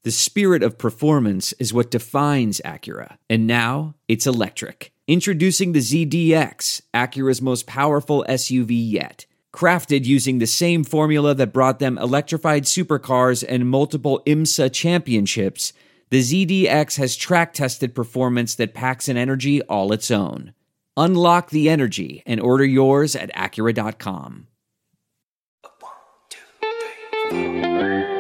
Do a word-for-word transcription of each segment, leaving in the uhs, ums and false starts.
The spirit of performance is what defines Acura. And now, it's electric. Introducing the Z D X, Acura's most powerful S U V yet. Crafted using the same formula that brought them electrified supercars and multiple IMSA championships, the Z D X has track-tested performance that packs an energy all its own. Unlock the energy and order yours at Acura dot com. One, two, three, four.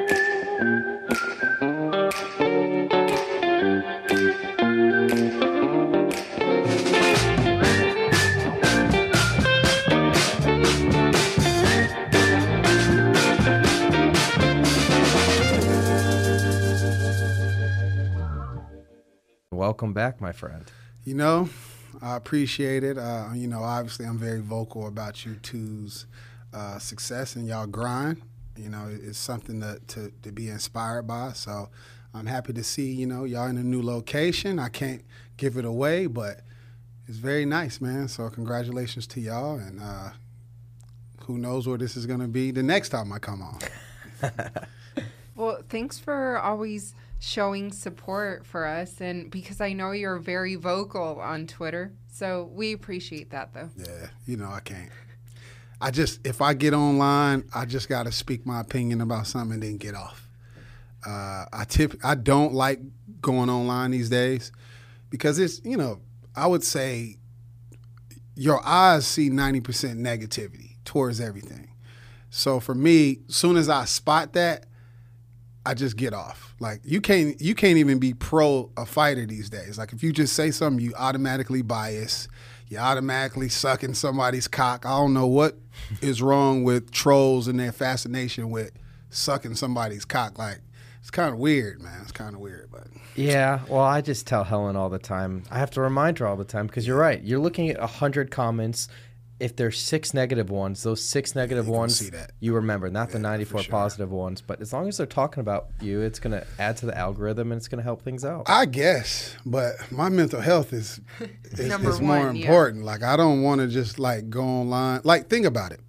Welcome back, my friend. You know, I appreciate it. Uh, you know, obviously I'm very vocal about you two's uh, success and y'all grind. You know, it's something to, to, to be inspired by. So I'm happy to see, you know, y'all in a new location. I can't give it away, but it's very nice, man. So congratulations to y'all. And uh, who knows where this is going to be the next time I come on. Well, thanks for always showing support for us, and because I know you're very vocal on Twitter, so we appreciate that, though. Yeah, you know, I can't. I just, if I get online, I just got to speak my opinion about something and then get off. Uh, I tip, I don't like going online these days because it's, you know, I would say your eyes see ninety percent negativity towards everything. So for me, as soon as I spot that, I just get off. Like you can't you can't even be pro a fighter these days. Like if you just say something, you automatically bias. You automatically sucking somebody's cock. I don't know what is wrong with trolls and their fascination with sucking somebody's cock. Like it's kind of weird, man. It's kind of weird, but yeah. Well, I just tell Helen all the time. I have to remind her all the time because you're right. You're looking at a hundred comments. If there's six negative ones, those six negative yeah, you ones, see that. you remember, not yeah, the ninety-four sure. positive ones. But as long as they're talking about you, it's going to add to the algorithm and it's going to help things out. I guess, but my mental health is is, Number is more one, important. yeah. Like I don't want to just like go online. Like think about it.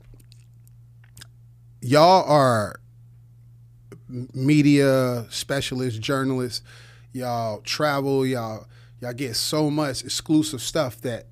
Y'all are media specialists, journalists. Y'all travel. Y'all y'all get so much exclusive stuff that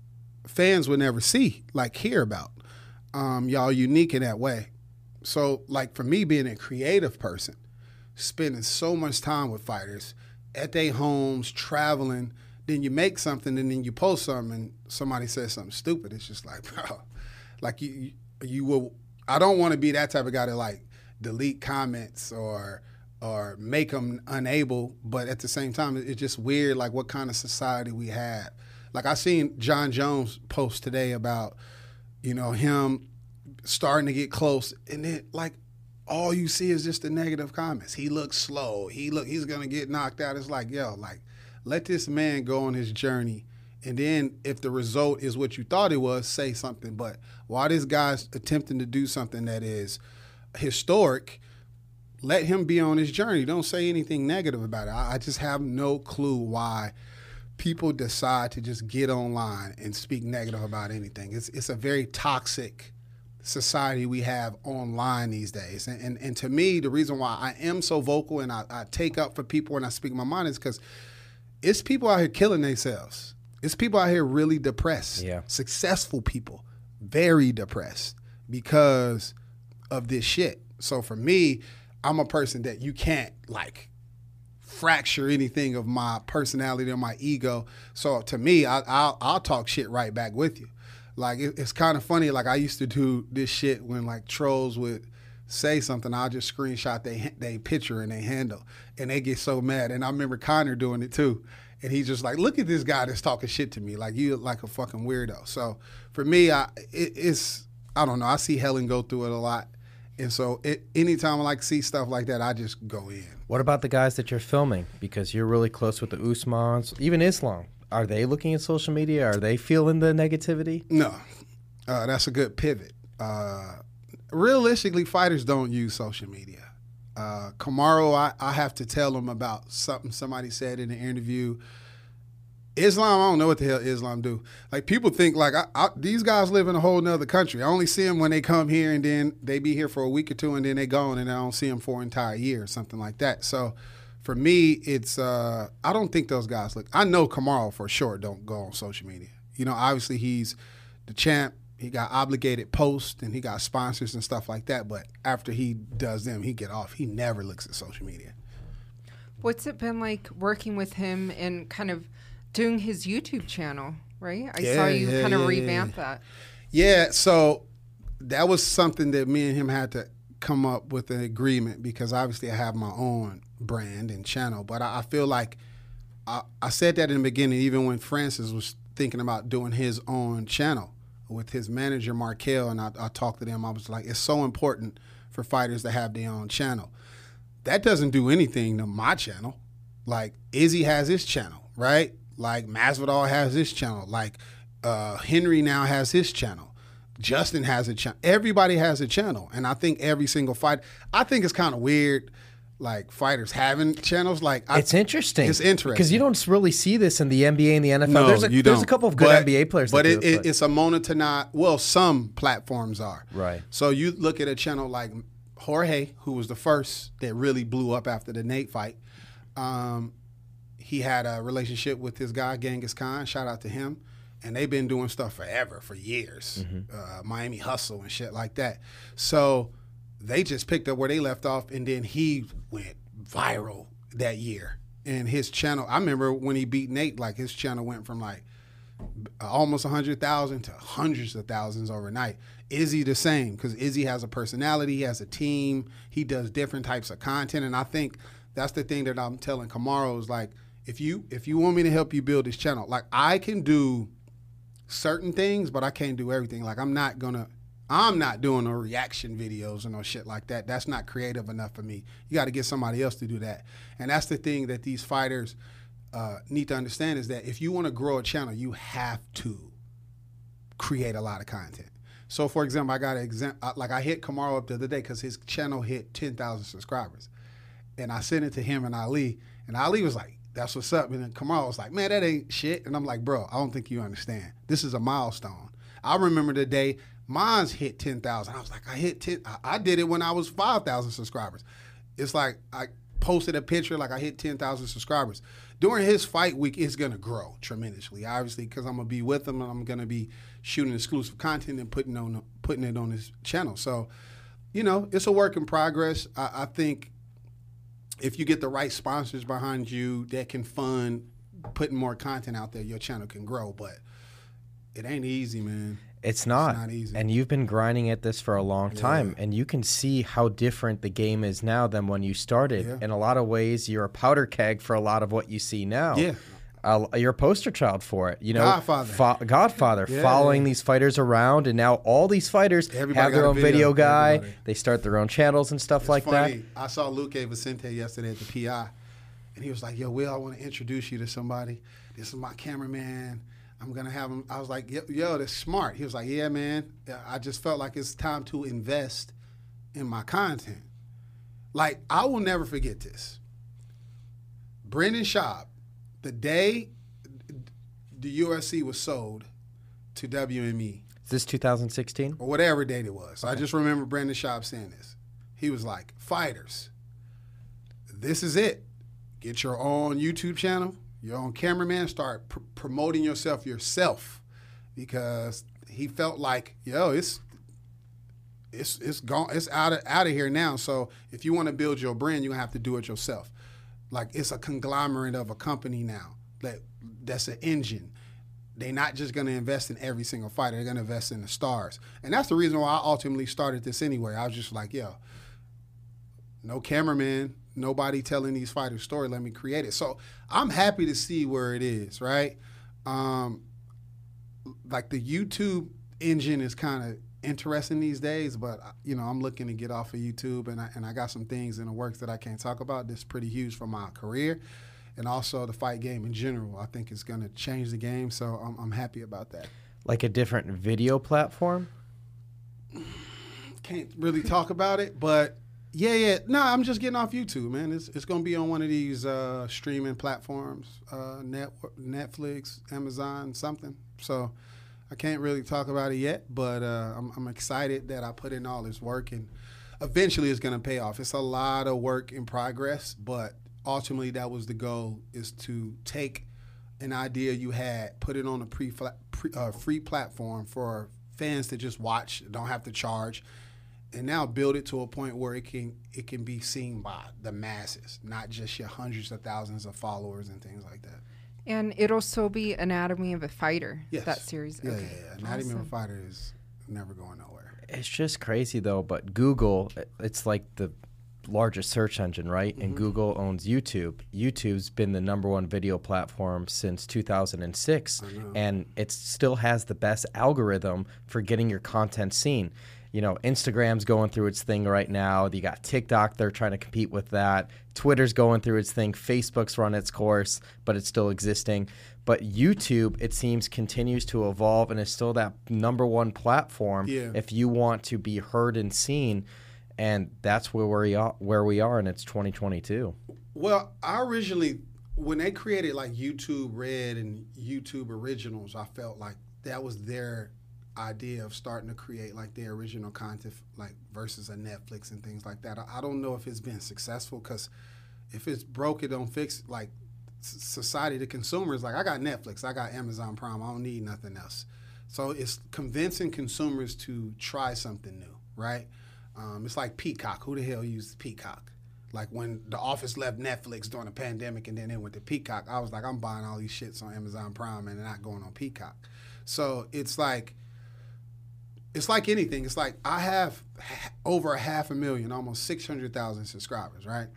fans would never see, like hear about. Um, y'all unique in that way. So like for me being a creative person, spending so much time with fighters at their homes, traveling, then you make something and then you post something and somebody says something stupid. It's just like, bro, like you, you, you will, I don't want to be that type of guy to like delete comments or, or make them unable. But at the same time, it's just weird, like what kind of society we have. Like I seen John Jones post today about, you know, him starting to get close, and then like all you see is just the negative comments. He looks slow. He look he's gonna get knocked out. It's like, yo, like let this man go on his journey, and then if the result is what you thought it was, say something. But while this guy's attempting to do something that is historic, let him be on his journey. Don't say anything negative about it. I, I just have no clue why people decide to just get online and speak negative about anything. It's it's a very toxic society we have online these days. And and, and to me, the reason why I am so vocal and I, I take up for people when I speak my mind is because it's people out here killing themselves. It's people out here really depressed. Yeah. Successful people, very depressed because of this shit. So for me, I'm a person that you can't like fracture anything of my personality or my ego. So to me, I, I'll, I'll talk shit right back with you. Like it, it's kind of funny. Like I used to do this shit when like trolls would say something. I'll just screenshot they they picture and they handle, and they get so mad. And I remember Connor doing it too. And he's just like, look at this guy that's talking shit to me. Like you like a fucking weirdo. So for me, I it, it's I don't know. I see Helen go through it a lot. And so it, anytime I like see stuff like that, I just go in. What about the guys that you're filming? Because you're really close with the Usmans, even Islam. Are they looking at social media? Are they feeling the negativity? No. Uh, that's a good pivot. Uh, realistically, fighters don't use social media. Uh, Kamaru, I, I have to tell him about something somebody said in an interview. Islam, I don't know what the hell Islam do. Like, people think, like, I, I, these guys live in a whole nother country. I only see them when they come here, and then they be here for a week or two, and then they gone, and I don't see them for an entire year or something like that. So for me, it's uh, I don't think those guys look. I know Kamaru for sure don't go on social media. You know, obviously he's the champ. He got obligated posts and he got sponsors and stuff like that. But after he does them, he get off. He never looks at social media. What's it been like working with him and kind of doing his YouTube channel, right? I Yeah, saw you yeah, kind of yeah, revamp yeah. that. Yeah, so that was something that me and him had to come up with an agreement because obviously I have my own brand and channel. But I, I feel like I, I said that in the beginning, even when Francis was thinking about doing his own channel with his manager, Markel, and I, I talked to them. I was like, it's so important for fighters to have their own channel. That doesn't do anything to my channel. Like, Izzy has his channel, right? Like, Masvidal has his channel. Like, uh, Henry now has his channel. Justin has a channel. Everybody has a channel. And I think every single fight, I think it's kind of weird, like, fighters having channels. Like, I, It's interesting. It's interesting. Because you don't really see this in the N B A and the N F L. No, there's a, you there's don't. a couple of good But- N B A players But that it, do it, but- it's a monotonize. Well, some platforms are. Right. So you look at a channel like Jorge, who was the first that really blew up after the Nate fight. Um, he had a relationship with his guy, Genghis Khan. Shout out to him. And they've been doing stuff forever, for years. Mm-hmm. Uh, Miami Hustle and shit like that. So they just picked up where they left off, and then he went viral that year. And his channel, I remember when he beat Nate, like his channel went from like almost one hundred thousand to hundreds of thousands overnight. Izzy the same, because Izzy has a personality, he has a team, he does different types of content, and I think that's the thing that I'm telling Kamaru is like, if you if you want me to help you build this channel, like I can do certain things, but I can't do everything. Like I'm not gonna, I'm not doing no reaction videos or no shit like that. That's not creative enough for me. You got to get somebody else to do that, and that's the thing that these fighters uh, need to understand is that if you want to grow a channel, you have to create a lot of content. So, for example, I got an example. Like I hit Kamaru up the other day because his channel hit ten thousand subscribers, and I sent it to him and Ali, and Ali was like, "That's what's up." And then Kamaru was like, "Man, that ain't shit." And I'm like, "Bro, I don't think you understand. This is a milestone." I remember the day mine's hit ten thousand. I was like, I hit ten. I, I did it when I was five thousand subscribers. It's like I posted a picture like I hit ten thousand subscribers. During his fight week, it's going to grow tremendously, obviously, because I'm going to be with him and I'm going to be shooting exclusive content and putting on putting it on his channel. So, you know, it's a work in progress. I, I think if you get the right sponsors behind you that can fund putting more content out there, your channel can grow. But it ain't easy, man. It's not. not easy. And you've been grinding at this for a long time, and you can see how different the game is now than when you started. Yeah. In a lot of ways, you're a powder keg for a lot of what you see now. Yeah. Uh, you're a poster child for it. You know, Godfather. fo- Godfather, Yeah, following yeah. these fighters around, and now all these fighters Everybody have their got a own video, video guy. everybody. They start their own channels and stuff It's like funny. I saw Luque Vicente yesterday at the P I, and he was like, "Yo, Will, I want to introduce you to somebody. This is my cameraman. I'm gonna have him." I was like, "Yo, yo, that's smart." He was like, "Yeah, man. I just felt like it's time to invest in my content." Like, I will never forget this. Brendan Schaub, the day the U F C was sold to W M E, that. Is this two thousand sixteen? or whatever date it was. I just remember Brendan Schaub saying this. He was like, "Fighters, this is it. Get your own YouTube channel, your own cameraman, start pr- promoting yourself yourself," because he felt like, yo, it's it's it's gone, it's out of out of here now. So if you want to build your brand, you're gonna have to do it yourself. Like it's a conglomerate of a company now that that's an engine. They're not just going to invest in every single fighter. They're going to invest in the stars. And that's the reason why I ultimately started this anyway. I was just like, yo, no cameraman, nobody telling these fighters' story. Let me create it. So I'm happy to see where it is, right? Um, like the YouTube engine is kind of interesting these days, but, you know, I'm looking to get off of YouTube, and I, and I got some things in the works that I can't talk about that's pretty huge for my career. And also the fight game in general, I think it's going to change the game. So I'm, I'm happy about that. Like a different video platform? Can't really talk about it, but yeah, yeah. No, I'm just getting off YouTube, man. It's it's going to be on one of these uh, streaming platforms, uh, net, Netflix, Amazon, something. So I can't really talk about it yet, but uh, I'm, I'm excited that I put in all this work, and eventually it's going to pay off. It's a lot of work in progress, but ultimately that was the goal, is to take an idea you had, put it on a pre, pre uh, free platform for fans to just watch, don't have to charge, and now build it to a point where it can it can be seen by the masses, not just your hundreds of thousands of followers and things like that. And it'll still be Anatomy of a Fighter, Yes. that series. Yeah, Okay. yeah, yeah. Anatomy of a Awesome. Fighter is never going nowhere. It's just crazy though, but Google, it's like the largest search engine, right? Mm-hmm. And Google owns YouTube. YouTube's been the number one video platform since two thousand six, and it still has the best algorithm for getting your content seen. You know, Instagram's going through its thing right now. You got TikTok, they're trying to compete with that. Twitter's going through its thing. Facebook's run its course, but it's still existing. But YouTube, it seems, continues to evolve and is still that number one platform Yeah. if you want to be heard and seen. And that's where we are, where we are, and it's twenty twenty-two. Well, I originally, when they created like YouTube Red and YouTube Originals, I felt like that was their idea of starting to create like their original content, like versus a Netflix and things like that. I, I don't know if it's been successful, because if it's broke, it don't fix it. Like s- society, the consumers, like I got Netflix, I got Amazon Prime, I don't need nothing else. So it's convincing consumers to try something new, right? Um, it's like Peacock. Who the hell uses Peacock? Like when The Office left Netflix during the pandemic and then they went to Peacock, I was like, I'm buying all these shits on Amazon Prime and not going on Peacock. So it's like, it's like anything. It's like I have h- over a half a million, almost six hundred thousand subscribers, right?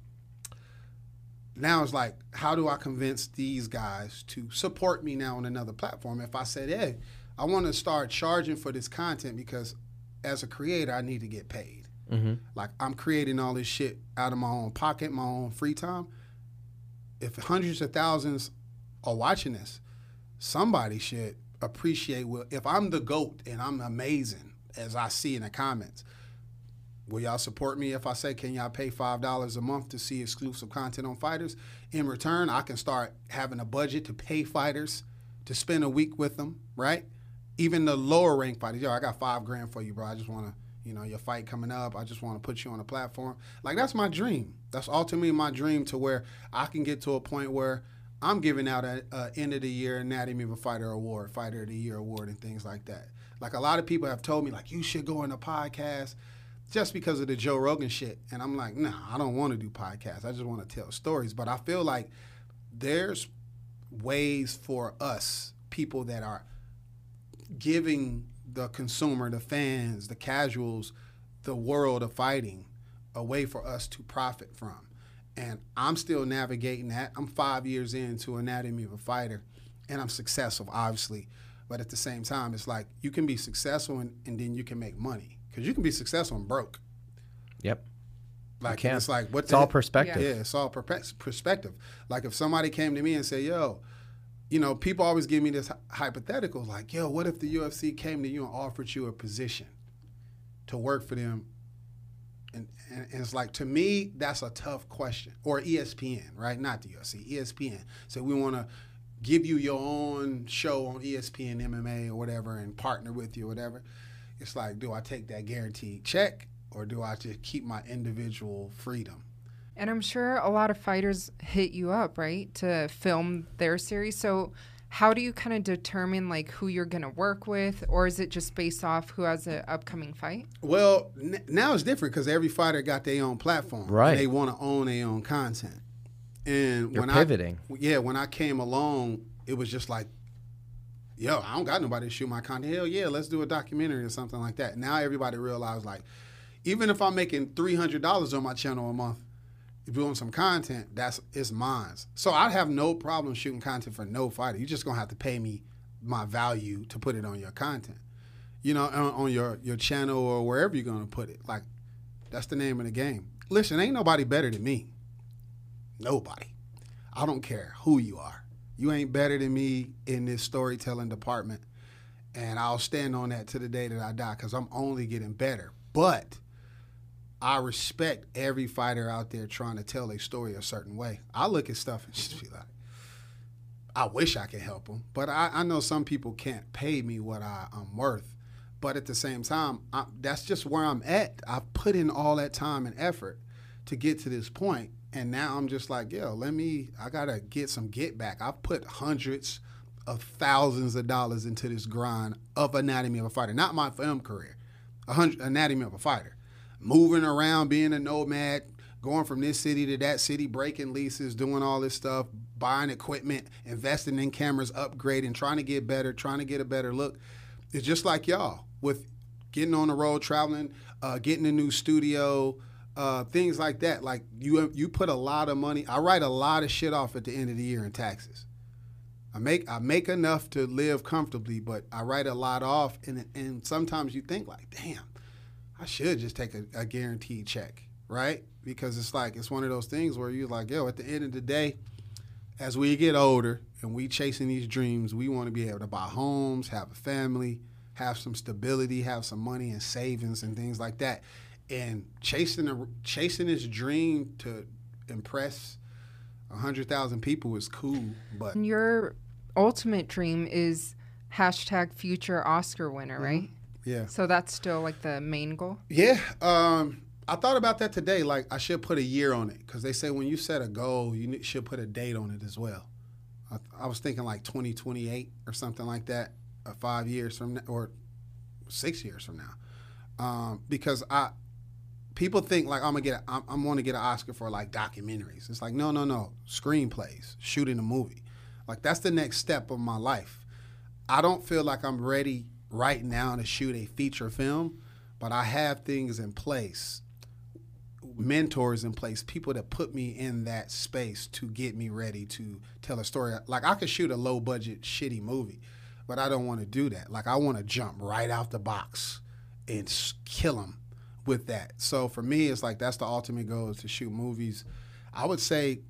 Now it's like, how do I convince these guys to support me now on another platform? If I said, hey, I want to start charging for this content because as a creator, I need to get paid. Mm-hmm. Like I'm creating all this shit out of my own pocket, my own free time. If hundreds of thousands are watching this, somebody should appreciate, well, if I'm the GOAT and I'm amazing, as I see in the comments, will y'all support me if I say, can y'all pay five dollars a month to see exclusive content on fighters? In return, I can start having a budget to pay fighters to spend a week with them, right? Even the lower ranked fighters, yo, I got five grand for you, bro. I just want to, you know, your fight coming up. I just want to put you on a platform. Like, that's my dream. That's ultimately my dream, to where I can get to a point where I'm giving out a, a end of the year Anatomy of a Fighter award, Fighter of the Year award, and things like that. Like, a lot of people have told me, like, you should go in a podcast just because of the Joe Rogan shit. And I'm like, nah, I don't want to do podcasts. I just want to tell stories. But I feel like there's ways for us, people that are giving the consumer, the fans, the casuals, the world of fighting, a way for us to profit from. And I'm still navigating that. I'm five years into Anatomy of a Fighter, and I'm successful, obviously. But at the same time, it's like you can be successful and, and then you can make money. Because you can be successful and broke. Yep. Like, can. it's like, what It's the all heck- perspective. Yeah, it's all perpe- perspective. Like, if somebody came to me and said, yo, you know, people always give me this hypothetical, like, yo, what if the U F C came to you and offered you a position to work for them? And, and, and it's like, to me, that's a tough question. Or E S P N, right? Not the U F C, E S P N. So we want to give you your own show on E S P N M M A or whatever and partner with you or whatever. It's like, do I take that guaranteed check or do I just keep my individual freedom? And I'm sure a lot of fighters hit you up, right, to film their series. So how do you kind of determine, like, who you're going to work with? Or is it just based off who has an upcoming fight? Well, n- now it's different because every fighter got their own platform. Right. And they want to own their own content. And You're when pivoting. I, yeah, when I came along, it was just like, yo, I don't got nobody to shoot my content. Hell yeah, let's do a documentary or something like that. Now everybody realized, like, even if I'm making three hundred dollars on my channel a month, doing some content, that's it's mine. So I'd have no problem shooting content for no fighter. You're just gonna have to pay me my value to put it on your content, you know, on, on your your channel or wherever you're gonna put it. Like, that's the name of the game. Listen, ain't nobody better than me. Nobody. I don't care who you are. You ain't better than me in this storytelling department, and I'll stand on that to the day that I die because I'm only getting better. But I respect every fighter out there trying to tell a story a certain way. I look at stuff and just be like, I wish I could help them. But I, I know some people can't pay me what I, I'm worth. But at the same time, I, that's just where I'm at. I've put in all that time and effort to get to this point. And now I'm just like, yo, let me, I got to get some get back. I've put hundreds of thousands of dollars into this grind of Anatomy of a Fighter, not my film career, a hundred, Anatomy of a Fighter. Moving around, being a nomad, going from this city to that city, breaking leases, doing all this stuff, buying equipment, investing in cameras, upgrading, trying to get better, trying to get a better look. It's just like y'all with getting on the road, traveling, uh, getting a new studio, uh, things like that. Like you, you put a lot of money. I write a lot of shit off at the end of the year in taxes. I make I make enough to live comfortably, but I write a lot off, and and sometimes you think like, damn, I should just take a, a guaranteed check, right? Because it's like it's one of those things where you're like, yo, at the end of the day, as we get older and we chasing these dreams, we want to be able to buy homes, have a family, have some stability, have some money and savings and things like that. And chasing a, chasing this dream to impress a hundred thousand people is cool, but And your ultimate dream is hashtag future Oscar winner, right? yeah, So that's still like the main goal. yeah. Um, I thought about that today. Like I should put a year on it because they say when you set a goal, you ne- should put a date on it as well. I, I was thinking like twenty twenty-eight or something like that, or five years from now, or six years from now, um, because I. People think like I'm gonna get, a, I'm, I'm going to get an Oscar for like documentaries. It's like no, no, no, screenplays, shooting a movie. Like that's the next step of my life. I don't feel like I'm ready right now to shoot a feature film, but I have things in place, mentors in place, people that put me in that space to get me ready to tell a story. Like I could shoot a low budget shitty movie, but I don't want to do that. Like I want to jump right out the box and s- kill them with that. So for me, it's like that's the ultimate goal is to shoot movies. I would say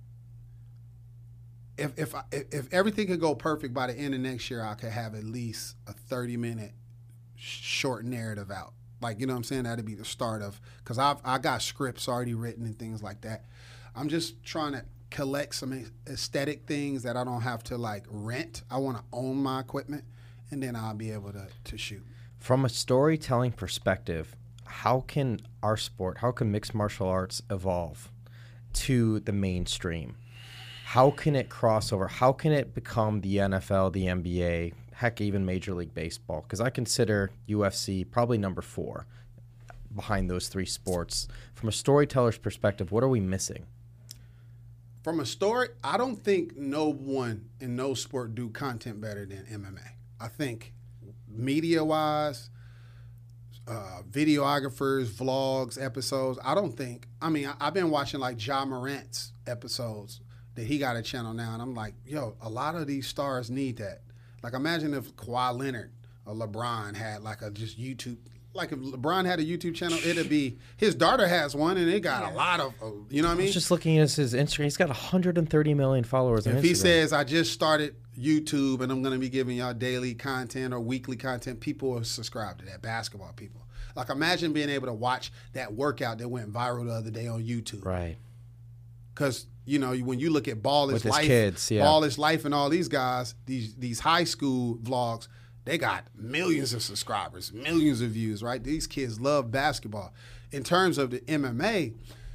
if if I, if everything could go perfect by the end of next year, I could have at least a thirty minute short narrative out. Like, you know what I'm saying? That'd be the start of, because I've I got scripts already written and things like that. I'm just trying to collect some aesthetic things that I don't have to like rent. I want to own my equipment, and then I'll be able to to shoot. From a storytelling perspective, how can our sport, how can mixed martial arts evolve to the mainstream? How can it cross over? How can it become the N F L, the N B A, heck, even Major League Baseball? Because I consider U F C probably number four behind those three sports. From a storyteller's perspective, what are we missing? From a story, I don't think no one in no sport do content better than M M A. I think media-wise, uh, videographers, vlogs, episodes, I don't think, I mean, I, I've been watching like Ja Morant's episodes that he got a channel now, and I'm like, yo, a lot of these stars need that. Like, imagine if Kawhi Leonard or LeBron had like a just YouTube, like if LeBron had a YouTube channel, it'd be, his daughter has one, and it got a lot of, uh, you know what I I mean? was just looking at his Instagram. He's got one hundred thirty million followers on If Instagram. he says, I just started YouTube and I'm going to be giving y'all daily content or weekly content, people will subscribe to that, basketball people. Like, imagine being able to watch that workout that went viral the other day on YouTube. Right. Because, you know, when you look at Ball is With his Life, kids, yeah. Ball is Life and all these guys, these these high school vlogs, they got millions of subscribers, millions of views, right? These kids love basketball. In terms of the M M A,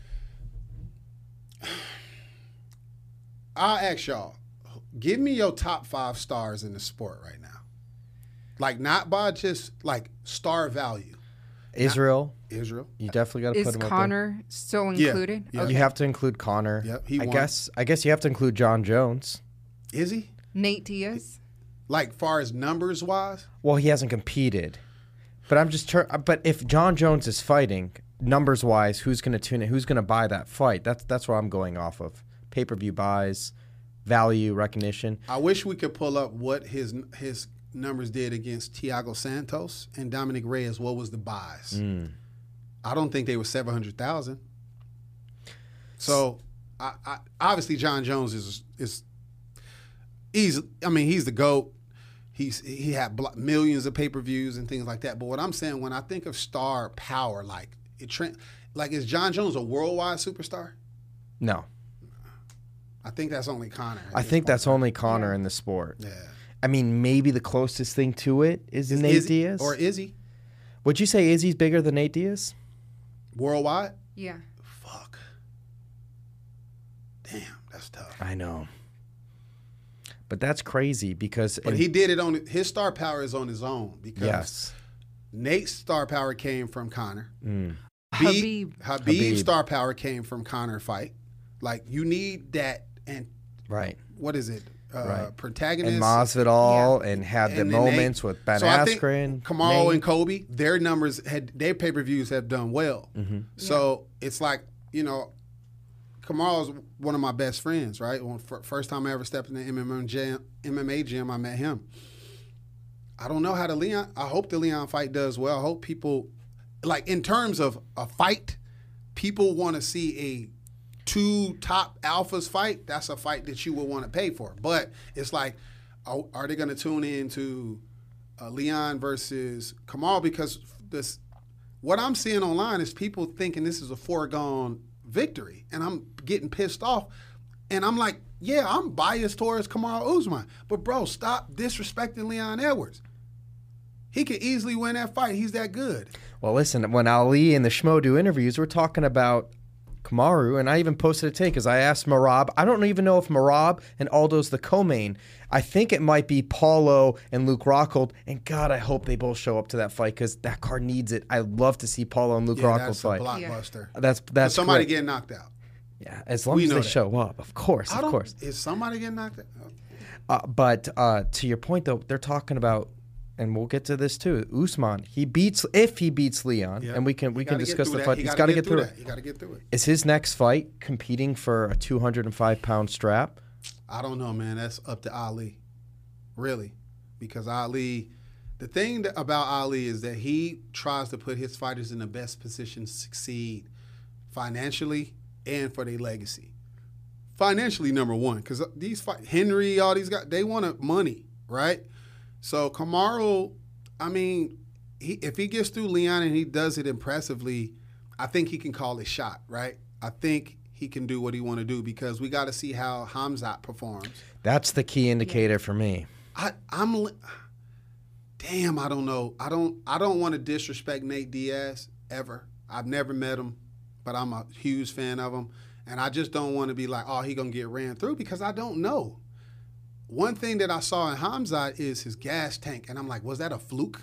I'll ask y'all, give me your top five stars in the sport right now. Like, not by just, like, star value. Israel, Israel. you definitely got to Is put him up there. Connor still Yeah, included? yeah. Okay. You have to include Connor. Yep, he I won. guess. I guess you have to include John Jones. Is he? Nate Diaz. Like, far as numbers wise? Well, he hasn't competed, but I'm just. Tur- but if John Jones is fighting, numbers wise, who's going to tune in? Who's going to buy that fight? That's that's what I'm going off of. Pay per view buys, value recognition. I wish we could pull up what his his numbers did against Thiago Santos and Dominic Reyes. What was the buys? Mm. I don't think they were seven hundred thousand. So, I, I, obviously, John Jones is is he's. I mean, he's the GOAT. He's he had blo- millions of pay per views and things like that. But what I'm saying, when I think of star power, like it, tra- like is John Jones a worldwide superstar? No, I think that's only Connor. at I this think point. that's only Connor in the sport. Yeah. I mean, maybe the closest thing to it is, Is- Nate is- Diaz. or is he Would you say Izzy's bigger than Nate Diaz? worldwide? Yeah. Fuck. Damn, that's tough. I know. But that's crazy because But and- he did it on his star power is on his own because yes. Nate's star power came from Conor. Mm. Habib, Habib. Habib's Habib. star power came from Conor fight. Like you need that and Right. what is it? Uh, Right. Protagonist And Masvidal and had the and then moments Nate. with Ben So I think Askren. Kamaru Nate. and Kobe, their numbers had their pay per views have done well. Mm-hmm. So it's like you know, Kamaru's one of my best friends, right? When, f- first time I ever stepped in the M M A gym, M M A gym, I met him. I don't know how the Leon. I hope the Leon fight does well. I hope people, like in terms of a fight, people want to see a two top alphas fight. That's a fight that you would want to pay for. But it's like, are, are they going to tune in to uh, Leon versus Kamaru? Because this, what I'm seeing online is people thinking this is a foregone victory, and I'm getting pissed off. And I'm like, yeah, I'm biased towards Kamaru Usman, but bro, stop disrespecting Leon Edwards. He could easily win that fight. He's that good. Well, listen, when Ali and the Schmo do interviews, we're talking about Kamaru, and I even posted a take because I asked Marab. I don't even know if Marab and Aldo's the co-main. I think it might be Paulo and Luke Rockhold, and God, I hope they both show up to that fight because that card needs it. I'd love to see Paulo and Luke Yeah, Rockhold that's a fight. blockbuster. That's But that's somebody great. getting knocked out. Yeah, as long We as know they that. show up, of course, I of don't, course. Is somebody getting knocked out? Uh, but uh, to your point, though, they're talking about, and we'll get to this too. Usman, he beats if he beats Leon, Yeah. and we can we He can gotta get discuss through the that. fight. He He's gotta got to get get through that. it. He got to get through it. Is his next fight competing for a two hundred five pound strap? I don't know, man. That's up to Ali, really, because Ali. The thing that, about Ali is that he tries to put his fighters in the best position to succeed financially and for their legacy. Financially, number one, because these fight, Henry, all these guys, they want money, right? So Kamaru, I mean, he, if he gets through Leon and he does it impressively, I think he can call his shot, right? I think he can do what he want to do because we got to see how Hamzat performs. That's the key indicator for me. I, I'm, li- damn, I don't know. I don't, I don't want to disrespect Nate Diaz ever. I've never met him, but I'm a huge fan of him. And I just don't want to be like, oh, he going to get ran through because I don't know. One thing that I saw in Hamzat is his gas tank. And I'm like, was that a fluke?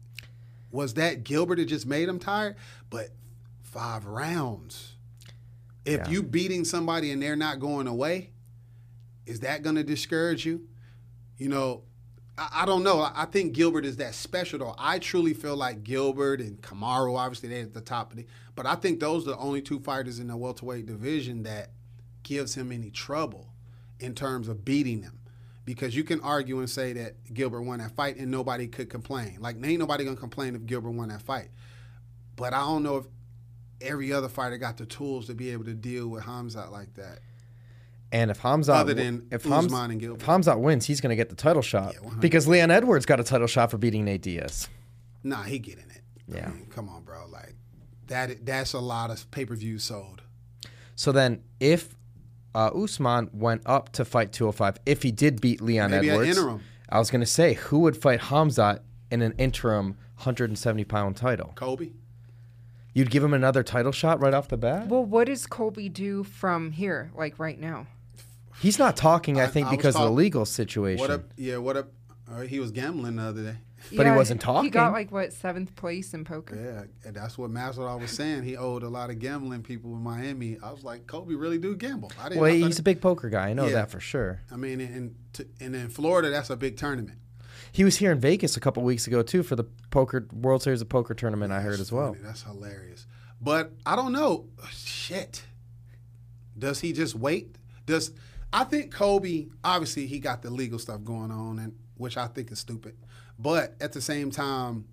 Was that Gilbert that just made him tired? But five rounds. If Yeah. you beating somebody and they're not going away, is that going to discourage you? You know, I, I don't know. I, I think Gilbert is that special, though. I truly feel like Gilbert and Kamaru, obviously, they're at the top of the. But I think those are the only two fighters in the welterweight division that gives him any trouble in terms of beating them. Because you can argue and say that Gilbert won that fight and nobody could complain. Like, ain't nobody going to complain if Gilbert won that fight. But I don't know if every other fighter got the tools to be able to deal with Hamzat like that. And if Hamzat, Other than if, Usman Hamz, and Gilbert. if Hamzat wins, he's going to get the title shot Yeah, one hundred. because Leon Edwards got a title shot for beating Nate Diaz. Nah, he getting it. Yeah. I mean, come on, bro. Like, that. that's a lot of pay-per-views sold. So then, if uh, Usman went up to fight two oh five, if he did beat Leon Maybe an Edwards, interim. I was going to say, who would fight Hamzat in an interim one hundred seventy pound title? Kobe? You'd give him another title shot right off the bat? Well, what does Colby do from here, like right now? He's not talking, I I- think, I was because of the talk- legal situation. What up? Yeah, what up? Uh, he was gambling the other day. But he wasn't He talking. got like what seventh place in poker. Yeah, and that's what Masvidal was saying. He owed a lot of gambling people in Miami. I was like, Kobe really do gamble. I didn't. Well, I thought he's a it- big poker guy. I know Yeah. that for sure. I mean, and to, and in Florida, that's a big tournament. He was here in Vegas a couple weeks ago, too, for the poker World Series of Poker tournament, I heard That's as well. funny. That's hilarious. But I don't know. Shit. Does he just wait? Does I think Kobe, obviously he got the legal stuff going on, and which I think is stupid. But at the same time,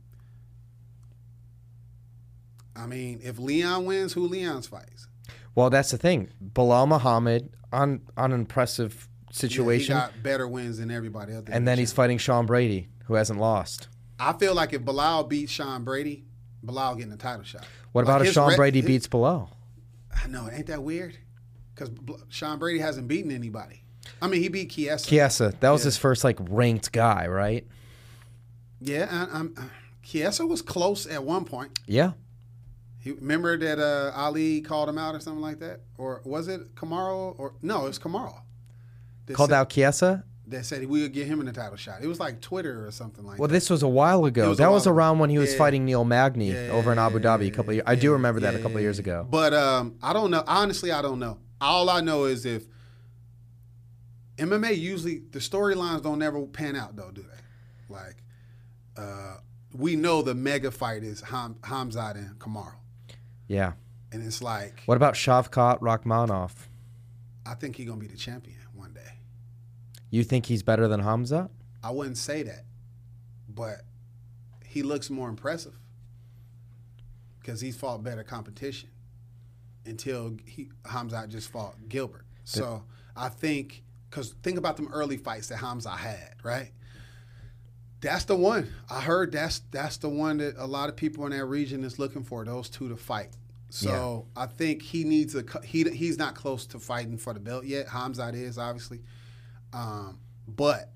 I mean, if Leon wins, who Leon's fights? Well, that's the thing. Bilal Muhammad, on, on an impressive situation. Yeah, he got better wins than everybody else. And then he's fighting Sean Brady, who hasn't lost. I feel like if Bilal beats Sean Brady, Bilal getting a title shot. What Like about if his Sean re- Brady his- beats Bilal? I know, ain't that weird? Because Sean Brady hasn't beaten anybody. I mean, he beat Chiesa. Chiesa, that was Yeah. his first like ranked guy, right? Yeah, I, I'm, uh, Chiesa was close at one point. Yeah. He, remember that uh, Ali called him out or something like that? Or was it Kamaru? Or no, it was Kamaru. That Called said, out Chiesa? That said we would get him in the title shot. It was like Twitter or something like Well, that. this was a while It ago. was a That while was ago. around when he was Yeah. fighting Neil Magny Yeah, over in Abu Dhabi a couple of years. I do yeah, remember that yeah, a couple of years yeah. ago. But um, I don't know. Honestly, I don't know. All I know is if M M A usually the storylines don't ever pan out though, do they? Like uh, we know the mega fight is Ham, Hamzat and Kamaru, Yeah. and it's like What about Shavkat Rakhmonov? I think he's gonna be the champion one day. You think he's better than Hamza? I wouldn't say that, but he looks more impressive because he's fought better competition until he Hamzat just fought Gilbert. So I think because think about them early fights that Hamzat had, right? That's the one. I heard that's that's the one that a lot of people in that region is looking for, those two to fight. So I think he needs a he he's not close to fighting for the belt yet. Hamzat is obviously, um, but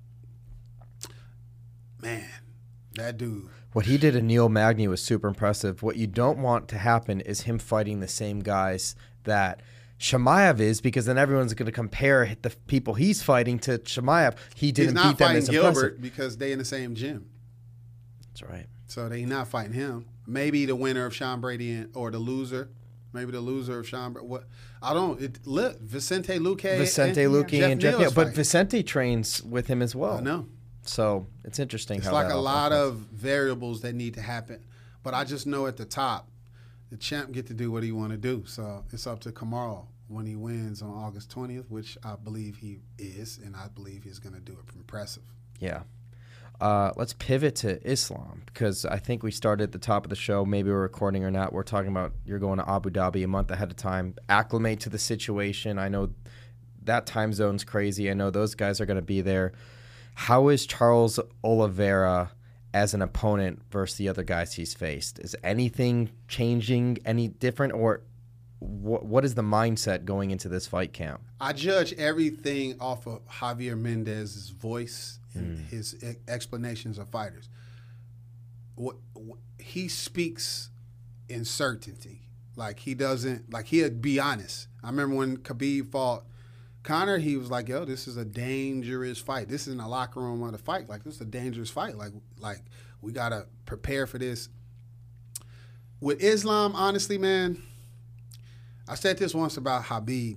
man, that dude. What he did to Neil Magny was super impressive. What you don't want to happen is him fighting the same guys that Shemaev is, because then everyone's going to compare the people he's fighting to Shemaev. He He's didn't not beat them fighting as Gilbert impressive. because they in the same gym. That's right. So they not fighting him. Maybe the winner of Sean Brady and, or the loser. Maybe the loser of Sean Brady. What I don't. It, look, Vicente Luque. Vicente and, Luque Jeff and Jeff Neal Neal. is But fighting. Vicente trains with him as well. I know. So it's interesting It's how like that a all lot functions. of variables that need to happen. But I just know at the top, the champ get to do what he want to do. So it's up to Kamaru when he wins on August twentieth, which I believe he is, and I believe he's going to do it impressive. Yeah. Uh, let's pivot to Islam, because I think we started at the top of the show. Maybe we're recording or not. We're talking about you're going to Abu Dhabi a month ahead of time. Acclimate to the situation. I know that time zone's crazy. I know those guys are going to be there. How is Charles Oliveira as an opponent versus the other guys he's faced? Is anything changing, any different, or wh- what is the mindset going into this fight camp? I judge everything off of Javier Mendez's voice and Mm. his e- explanations of fighters. What, what he speaks in certainty, like he doesn't like he'd be honest. I remember when Khabib fought Conor, he was like, "Yo, this is a dangerous fight. This isn't a locker room of the fight. Like this is a dangerous fight. Like like we gotta prepare for this." With Islam, honestly, man, I said this once about Khabib.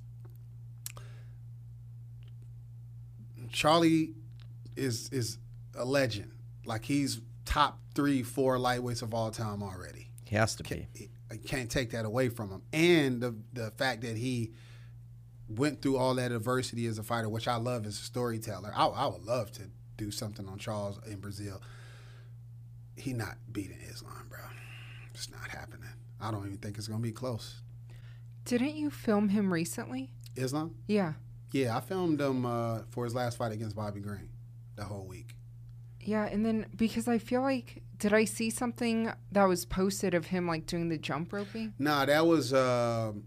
Charlie is is a legend. Like he's top three, four lightweights of all time already. He has to be. I can't take that away from him. And the the fact that he went through all that adversity as a fighter, which I love as a storyteller. I, I would love to do something on Charles in Brazil. He not beating Islam, bro. It's not happening. I don't even think it's gonna be close. Didn't you film him recently? Islam? Yeah. Yeah, I filmed him uh, for his last fight against Bobby Green the whole week. Yeah, and then because I feel like, did I see something that was posted of him like doing the jump roping? Nah, that was um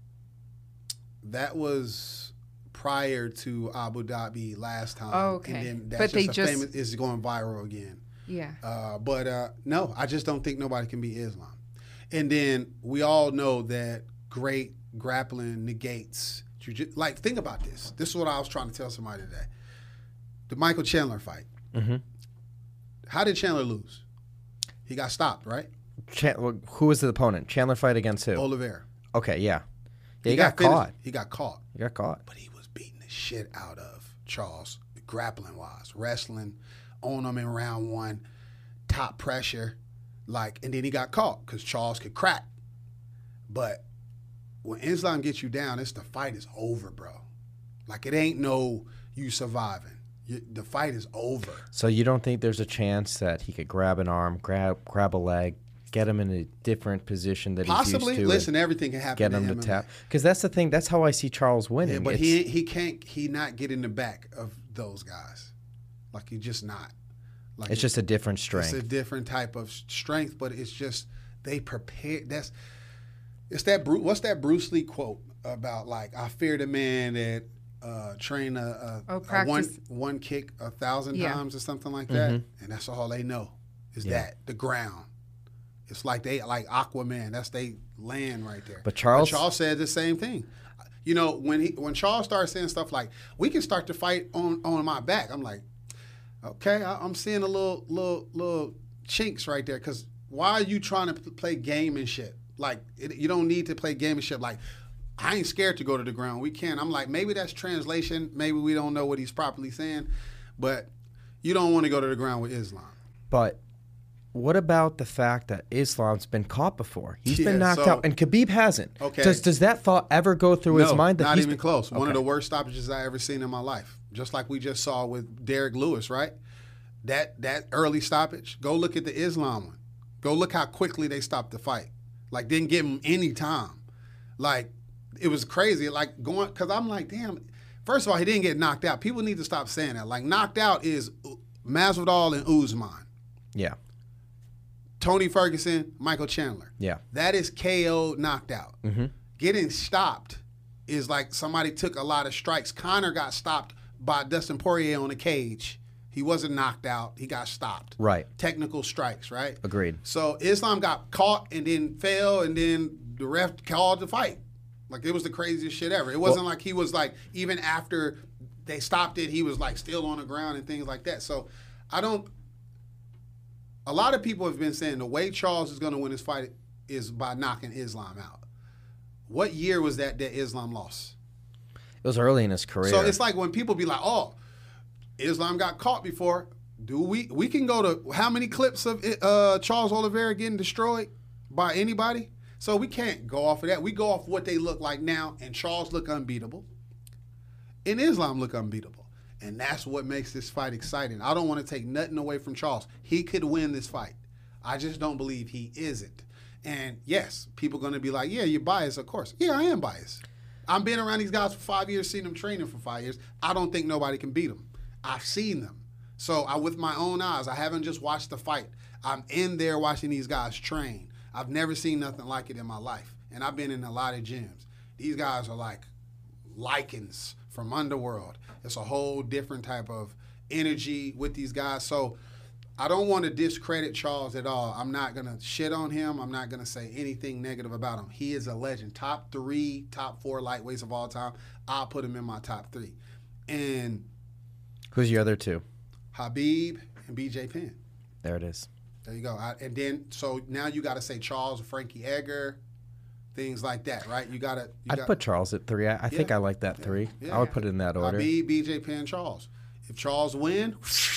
that was prior to Abu Dhabi last time. Oh, okay. And then that's But just they a just- famous, it's going viral again. Yeah. Uh, but uh, no, I just don't think nobody can beat Islam. And then we all know that great grappling negates jiu-jitsu. Like, think about this. This is what I was trying to tell somebody today. The Michael Chandler fight. Mm-hmm. How did Chandler lose? He got stopped, right? Chan- who was the opponent? Chandler fight against who? Oliveira. Okay, yeah. Yeah, he, got, got, finished. caught. He got caught. He got caught. But he was beating the shit out of Charles, grappling wise, wrestling on him in round one, top pressure, like, and then he got caught because Charles could crack. But when Islam gets you down, it's the fight is over, bro. Like it ain't no you surviving. You, the fight is over. So you don't think there's a chance that he could grab an arm, grab grab a leg, get him in a different position that Possibly. he's used to, Listen, and everything can happen. get to him to M M A. tap? Because that's the thing. That's how I see Charles winning. Yeah, but It's- he he can't he not get in the back of those guys. Like he just not. Like it's just a different strength. It's a different type of strength, but it's just they prepare. That's it's that. Bru- What's that Bruce Lee quote about? Like, I fear the man that uh, train a, a, Oh, a one practice. one kick a thousand Yeah. times or something like that, and that's all they know is Yeah. that the ground It's like they like Aquaman. That's they land right there. But Charles- Charles said the same thing. You know, when he when Charles started saying stuff like, "We can start to fight on, on my back," I'm like, okay, I, I'm seeing a little little little chinks right there. Because why are you trying to p- play game and shit? Like it, you don't need to play game and shit. Like I ain't scared to go to the ground. We can. I'm like, maybe that's translation. Maybe we don't know what he's properly saying, but you don't want to go to the ground with Islam. But what about the fact that Islam's been caught before? He's Yeah, been knocked so- out, and Khabib hasn't. Okay. Does does that thought ever go through his No, mind? That not he's even been- close. One of Okay. the worst stoppages I ever seen in my life. Just like we just saw with Derek Lewis, right? That that early stoppage. Go look at the Islam one. Go look how quickly they stopped the fight. Like didn't give him any time. Like it was crazy. Like going because I'm like, damn. First of all, he didn't get knocked out. People need to stop saying that. Like knocked out is Masvidal and Usman. Yeah. Tony Ferguson, Michael Chandler. Yeah. That is K O knocked out. Mm-hmm. Getting stopped is like somebody took a lot of strikes. Conor got stopped by Dustin Poirier on a cage. He wasn't knocked out. He got stopped. Right. Technical strikes, right? Agreed. So Islam got caught and then fell, and then the ref called the fight. Like, it was the craziest shit ever. It wasn't like he was like, even after they stopped it, he was like still on the ground and things like that. So I don't... A lot of people have been saying the way Charles is going to win his fight is by knocking Islam out. What year was that that Islam lost? It was early in his career. So it's like when people be like, "Oh, Islam got caught before." Do we? We can go to how many clips of uh, Charles Oliveira getting destroyed by anybody? So we can't go off of that. We go off what they look like now, and Charles look unbeatable, and Islam look unbeatable, and that's what makes this fight exciting. I don't want to take nothing away from Charles. He could win this fight. I just don't believe he isn't. And yes, people are going to be like, "Yeah, you're biased, of course." Yeah, I am biased. I've been around these guys for five years, seen them training for five years. I don't think nobody can beat them. I've seen them. So I, with my own eyes, I haven't just watched the fight. I'm in there watching these guys train. I've never seen nothing like it in my life. And I've been in a lot of gyms. These guys are like lichens from Underworld. It's a whole different type of energy with these guys. So I don't want to discredit Charles at all. I'm not going to shit on him. I'm not going to say anything negative about him. He is a legend. Top three, top four lightweights of all time. I'll put him in my top three. And Who's your other two? Khabib and B J Penn. There it is. There you go. I, and then, so now you got to say Charles or Frankie Edgar, things like that, right? You got to. I'd got, put Charles at three. I, I think Yeah. I like that three. Yeah. I would put it in that order. Khabib, B J Penn, Charles. If Charles win,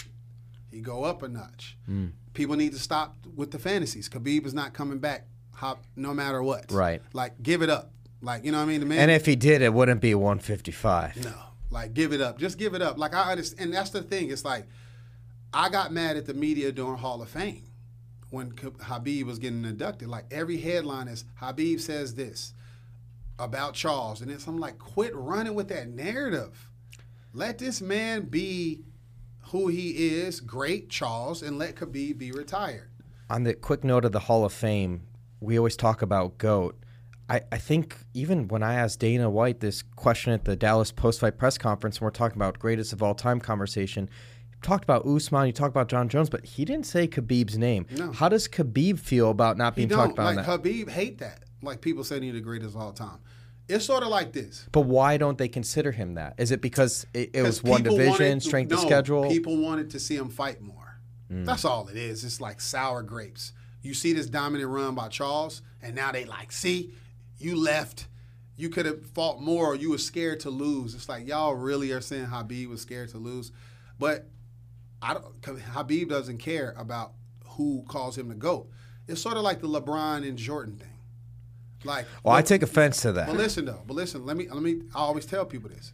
he go up a notch. Mm. People need to stop with the fantasies. Khabib is not coming back, hop, no matter what. Right. Like, give it up. Like, you know what I mean? The man. And if he did, it wouldn't be one fifty-five. No. Like, give it up. Just give it up. Like, I understand. And that's the thing. It's like, I got mad at the media during Hall of Fame when Khabib was getting inducted. Like, every headline is, Khabib says this about Charles. And it's, I'm like, quit running with that narrative. Let this man be who he is, great Charles, and let Khabib be retired. On the quick note of the Hall of Fame, we always talk about GOAT. I, I think even when I asked Dana White this question at the Dallas post-fight press conference, when we're talking about greatest of all time conversation, he talked about Usman, he talked about John Jones, but he didn't say Khabib's name. No. How does Khabib feel about not He being don't. talked about Like, on that? Khabib hate that. Like, people say he's the greatest of all time. It's sort of like this. But why don't they consider him that? Is it because it, it was 'Cause one people division, wanted- strength no, of schedule? People wanted to see him fight more. That's all it is. It's like sour grapes. You see this dominant run by Charles, and now they like, see, you left. You could have fought more, or you were scared to lose. It's like, y'all really are saying Khabib was scared to lose. But I don't, Khabib doesn't care about who calls him the GOAT. It's sort of like the LeBron and Jordan thing. Like, well, I look- take offense to that. But listen though, but listen, let me let me I always tell people this.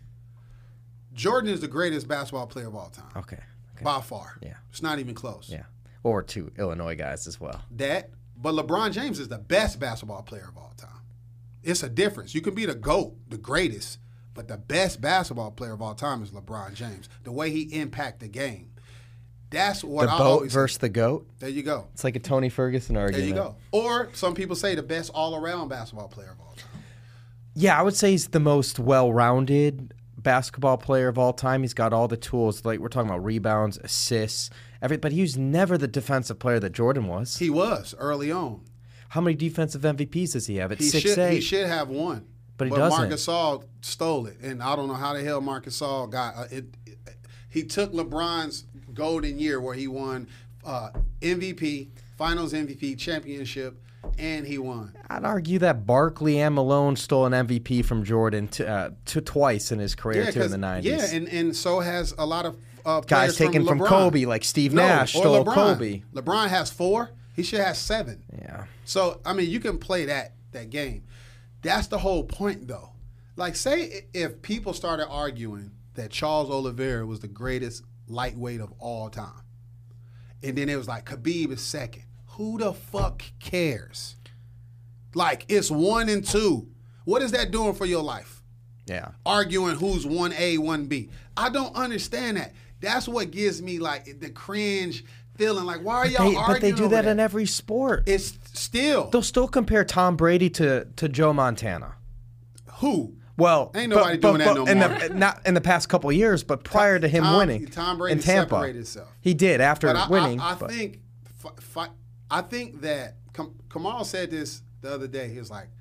Jordan is the greatest basketball player of all time. Okay. okay. By far. Yeah. It's not even close. Yeah. Or two Illinois guys as well. That, but LeBron James is the best basketball player of all time. It's a difference. You can be the GOAT, the greatest, but the best basketball player of all time is LeBron James. The way he impact the game. That's what The I boat always versus the GOAT? say. There you go. It's like a Tony Ferguson There argument. you go. Or some people say the best all-around basketball player of all time. Yeah, I would say he's the most well-rounded basketball player of all time. He's got all the tools. Like we're talking about rebounds, assists, every. But he was never the defensive player that Jordan was. He was early on. How many defensive M V Ps does he have? It's He six should eight. he should have one, But he but doesn't. Marc Gasol stole it, and I don't know how the hell Marc Gasol got uh, it, it. He took LeBron's golden year where he won uh, M V P, Finals M V P, championship, and he won. I'd argue that Barkley and Malone stole an M V P from Jordan to, uh, to twice in his career too in 'cause- the nineties. Yeah, and, and so has a lot of uh, Guys players taken from LeBron. Kobe, like Steve No, Nash or stole LeBron. Kobe. LeBron has four. He should have seven. Yeah. So I mean, you can play that that game. That's the whole point, though. Like, say if people started arguing that Charles Oliveira was the greatest lightweight of all time, and then it was like Khabib is second. Who the fuck cares? Like, it's one and two. What is that doing for your life? Yeah. Arguing who's one A, one B. I don't understand that. That's what gives me like the cringe feeling. Like, why are y'all They, arguing? but they do over that in every sport. It's still They'll still compare Tom Brady to, to Joe Montana. who? Well, Ain't nobody but, doing but, that but no in more. The, not in the past couple of years, but prior to him Tom- winning Tom Brady in Tampa, separated himself. he did after But I, winning. I, I but think, fi- fi- I think that Kam- Kamal said this the other day. He was like,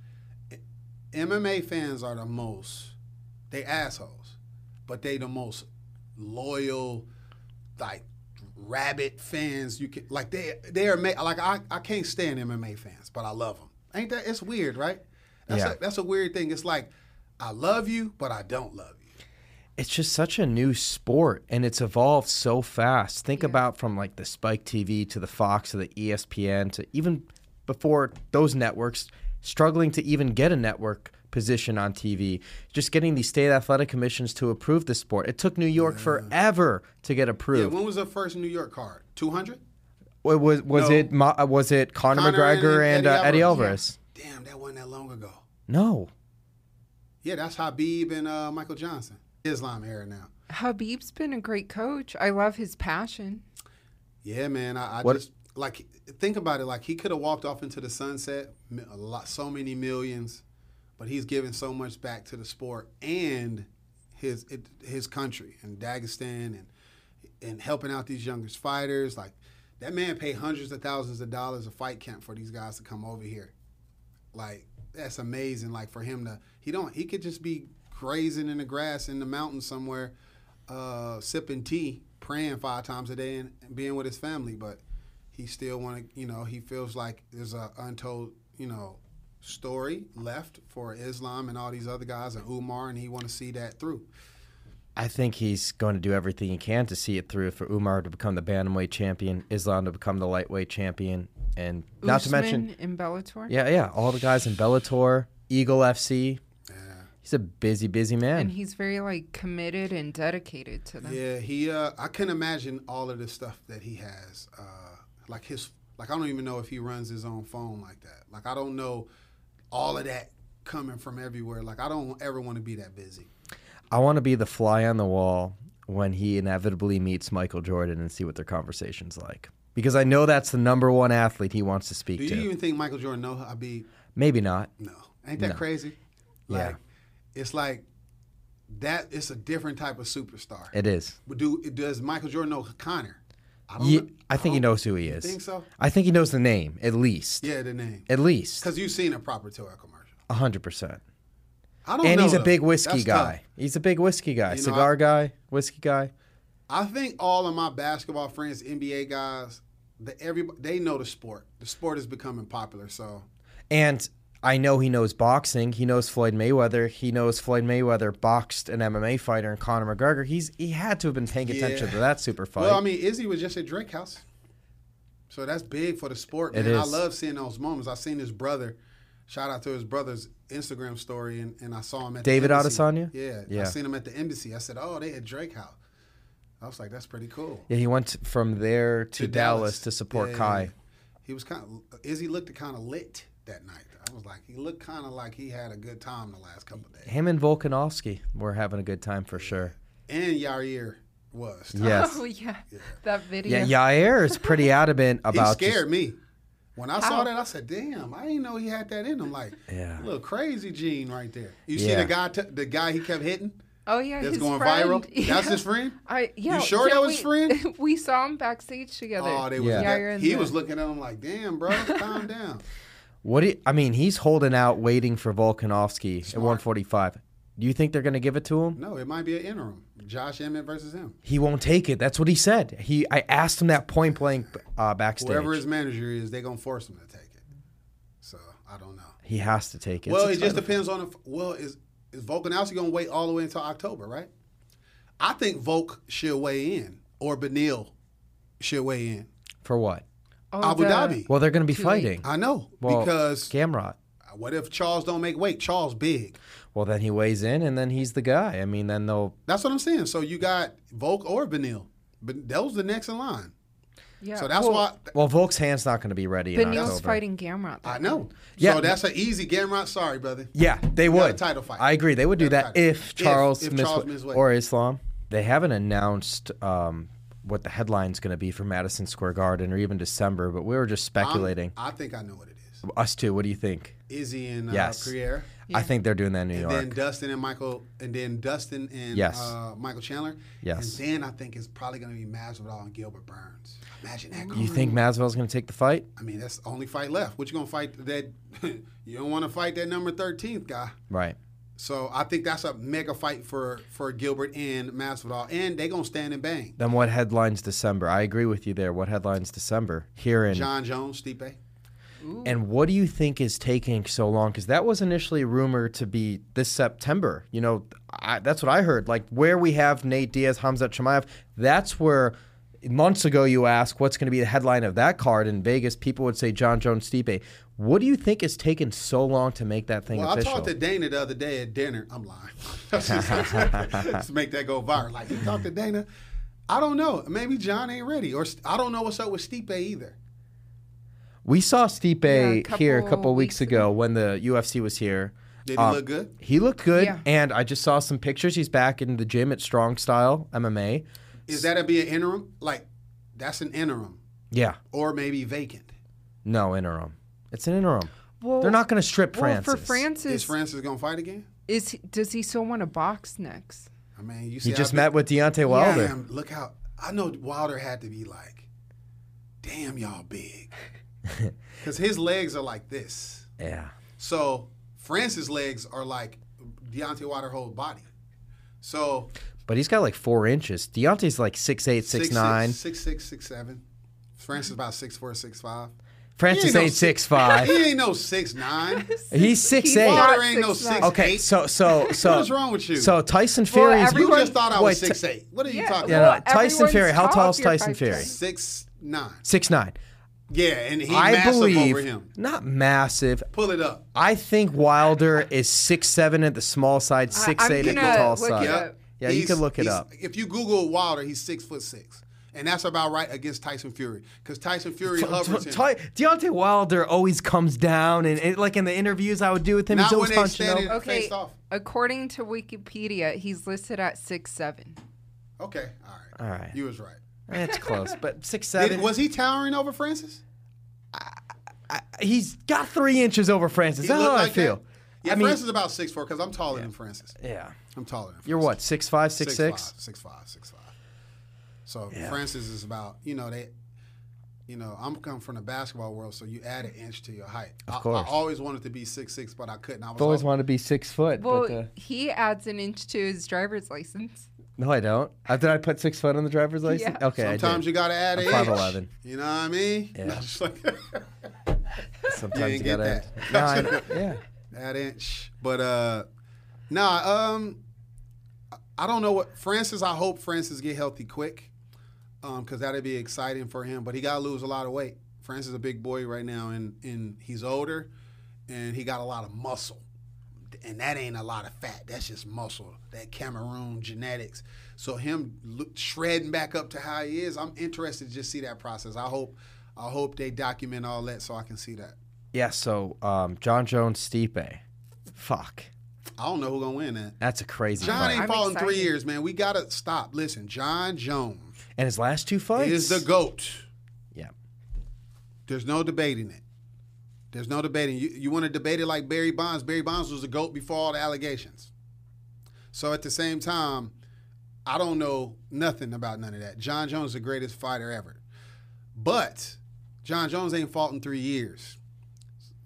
M M A fans are the most, they assholes, but they the most loyal, like rabid fans. You can like they they are ma- like I I can't stand M M A fans, but I love them. Ain't that? It's weird, right? That's Yeah. a, that's a weird thing. It's like I love you, but I don't love you. it's just such a new sport, and it's evolved so fast. Think about from like the Spike T V to the Fox to the E S P N to even before those networks struggling to even get a network position on T V, just getting the state athletic commissions to approve the sport. It took New York forever to get Yeah, approved. when was the first New York card? two hundred? Wa- was was No. it Mo- uh, was it Conor, Conor McGregor and and, Eddie uh, Eddie Alvarez. Alvarez? Damn, that wasn't that long ago. No. Yeah, that's Habib and uh, Michael Johnson. Islam era now. Habib's been a great coach. I love his passion. Yeah, man. I, I What- just like think about it. Like he could have walked off into the sunset, mi- a lot, so many millions, but he's given so much back to the sport and his it, his country and Dagestan and and helping out these youngest fighters. Like that man paid hundreds of thousands of dollars a fight camp for these guys to come over here. Like that's amazing. Like for him to he don't he could just be grazing in the grass in the mountains somewhere, uh, sipping tea, praying five times a day, and, and being with his family. But he still want to, you know, he feels like there's a untold, you know, story left for Islam and all these other guys and Umar, and he want to see that through. I think he's going to do everything he can to see it through for Umar to become the bantamweight champion, Islam to become the lightweight champion, and not to Usman mention, in Bellator. yeah, yeah, all the guys in Bellator, Eagle F C. Yeah. He's a busy, busy man. And he's very like committed and dedicated to them. Yeah, he. Uh, I can imagine all of the stuff that he has. Uh, like his, like I don't even know if he runs his own phone like that. Like I don't know all of that coming from everywhere. Like I don't ever want to be that busy. I want to be the fly on the wall when he inevitably meets Michael Jordan and see what their conversation's like. Because I know that's the number one athlete he wants to speak Do to. you even think Michael Jordan know Habib? Maybe not. No. Ain't that No. crazy? Yeah. Like, it's like that. It's a different type of superstar. It is. But do does Michael Jordan know Connor? I don't. Ye- know. I think he don't- knows who he You is. think so? I think he knows the name, at least. Yeah, the name. At least. Because you've seen a proper tour commercial. one hundred percent. I don't And know. he's a though. big whiskey That's guy. tough. He's a big whiskey guy. You know, Cigar I- guy, whiskey guy. I think all of my basketball friends, N B A guys, the everybody they know the sport. The sport is becoming popular. So And I know he knows boxing. He knows Floyd Mayweather. He knows Floyd Mayweather boxed an M M A fighter and Conor McGregor. He's he had to have been paying attention Yeah. to that super fight. well, I mean, Izzy was just at Drake House, so that's big for the sport. Man, It I is. love seeing those moments. I seen his brother. Shout out to his brother's Instagram story, and, and I saw him at David the embassy. Adesanya? Yeah, Yeah. I seen him at the embassy. I said, "Oh, they at Drake House." I was like, "That's pretty cool." yeah, he went from there to, Dallas, to support Yeah, Kai. yeah. He was kind of Izzy looked kind of lit that night. I was like, he looked kind of like he had a good time the last couple of days. Him and Volkanovski were having a good time for sure. And Yair was. Yes. Oh yeah. That video. Yeah, Yair is pretty adamant He about scared just- me. When I saw How? that, I said, "Damn, I didn't know he had that in him." Like, Yeah. a little crazy gene right there. You see Yeah. the guy, t- the guy he kept hitting Oh yeah. that's his going friend. viral. Yeah. That's his friend. I yeah. You sure yeah, that was his we- friend? We saw him backstage together. Oh, they was. Yeah. that- Yair and he the- was looking at him like, "Damn, bro, calm down." What do you, I mean, he's holding out, waiting for Volkanovski at Smart. one forty-five. Do you think they're going to give it to him? No, it might be an interim. Josh Emmett versus him. He won't take it. That's what he said. He, I asked him that point blank uh, backstage. Whoever his manager is, they're gonna force him to take it. So I don't know. He has to take it. Well, It's it just exciting. depends on if. Well, is is Volkanovski gonna wait all the way until October, right? I think Volk should weigh in, or Benil should weigh in. For what? Oh, Abu the- Dhabi. Well, they're going to be Too late. fighting. I know Well, because Gamrot. what if Charles don't make weight? Charles big. Well, then he weighs in, and then he's the guy. I mean, then they'll. That's what I'm saying. So you got Volk or Benil, but those the next in line. Yeah. So that's well, why Well, Volk's hand's not going to be ready in Benil's October. fighting Gamrot. I know. Yeah. So that's an easy Gamrot. Sorry, brother. Yeah, they You got would. a title fight. I agree. They would do You got a that title. if If- Charles, if miss, Charles missed weight. or Islam. They haven't announced um, what the headline's going to be for Madison Square Garden or even December, but we were just speculating. I'm- I think I know what it is. Us too. What do you think? Izzy and uh, Yes. Pierre. I think they're doing that in New And York. then Dustin and Michael, and then Dustin and Yes. uh, Michael Chandler. Yes. And then I think it's probably going to be Masvidal and Gilbert Burns. Imagine that. you think Masvidal's going to take the fight? I mean, that's the only fight left. What you going to fight that? You don't want to fight that number thirteenth guy. Right. So I think that's a mega fight for for Gilbert and Masvidal, and they gonna stand and bang. Then what headlines December? I agree with you there. What headlines December? Here in John Jones, Stipe. And what do you think is taking so long? Because that was initially rumored to be this September. You know, I, that's what I heard. Like where we have Nate Diaz, Hamzat Chimaev, that's where months ago you ask what's going to be the headline of that card in Vegas. People would say John Jones, Stipe. What do you think is taking so long to make that thing Well, official? I talked to Dana the other day at dinner. I'm lying. Let's make that go viral. Like you talked to Dana. I don't know. Maybe John ain't ready, or I don't know what's up with Stipe either. we saw Stipe Yeah, a here a couple couple weeks weeks ago ago. when the U F C was here. Did he Um, look good? He looked good, Yeah. and I just saw some pictures. He's back in the gym at Strong Style M M A. Is that a be an interim? Like that's an interim, Yeah, or maybe vacant. no interim. It's an interim. Well, They're not going to strip well, Francis. for Francis, Is Francis gonna fight again? is he, does he still want to box next? I mean, you see, He just I've met been- with Deontay Wilder. Damn, look how I know Wilder had to be like, damn, y'all big, because his legs are like this. Yeah. So Francis' legs are like Deontay Wilder's whole body. So But he's got like four inches. Deontay's like six eight, six nine. six six, six seven. Francis about six four, six five. Francis He ain't no six five. He ain't no six nine. He's six He's eight. not Wilder ain't no six nine. six Okay, eight. so so so What is wrong with you? So Tyson Well, Fury's every- You everyone- just thought I was Wait, six eight. What are you Yeah, talking yeah, well, no, Tyson everyone's Fury. How tall tall is if you're Tyson five Fury? ten. six nine. Six nine. Yeah, and he's I massive believe over him. not massive. Pull it up. I think Wilder is six seven at the small side, six I'm eight at the gonna tall look side. it Yep. up. Yeah, you He's- can look it he's- up. If you Google Wilder, he's six foot six, and that's about right against Tyson Fury because Tyson Fury hovers him. Ty- Deontay Wilder always comes down, and it, like in the interviews I would do with him, Not he's when always they punching standing- over. Okay, Faced off. according to Wikipedia, he's listed at six seven. Okay, all right. All right. You was right. That's close, but six Did, seven. was he towering over Francis? He's got three inches over Francis. He That's looked how I like feel. that? Yeah, I mean- Francis is about six four because I'm taller than Francis. Yeah. I'm taller than Francis. You're what, six five, six six? Five, six five, six five. So Francis is about, you know, they, you know, I'm coming from the basketball world, so you add an inch to your height. Of I, course. I always wanted to be six six, but I couldn't. I was I've always al- wanted to be six foot, Well, but uh, he adds an inch to his driver's license. no, I don't. Uh, did I put six foot on the driver's license? Yeah. Okay, Sometimes I did. you got to add I'm an five inch. eleven. You know what I mean? Yeah. Just like- Sometimes You you, didn't gotta. get No, that. I, yeah. that inch. But uh nah, um I don't know what Francis, I hope Francis get healthy quick. Um, cause that'd be exciting for him. But he gotta lose a lot of weight. Francis is a big boy right now and, and he's older and he got a lot of muscle. And that ain't a lot of fat. That's just muscle. That Cameroon genetics. So him look, shredding back up to how he is, I'm interested to just see that process. I hope I hope they document all that so I can see that. Yeah, so um, John Jones, Stipe. Fuck. I don't know who's gonna win that. That's a crazy John fight. ain't I'm fought in three excited. years, man. We gotta stop. Listen, John Jones And his last two fights. is the GOAT. Yeah. There's no debating it. There's no debating. You, you want to debate it like Barry Bonds. Barry Bonds was the GOAT before all the allegations. So at the same time, I don't know nothing about none of that. John Jones is the greatest fighter ever. But John Jones ain't fought in three years.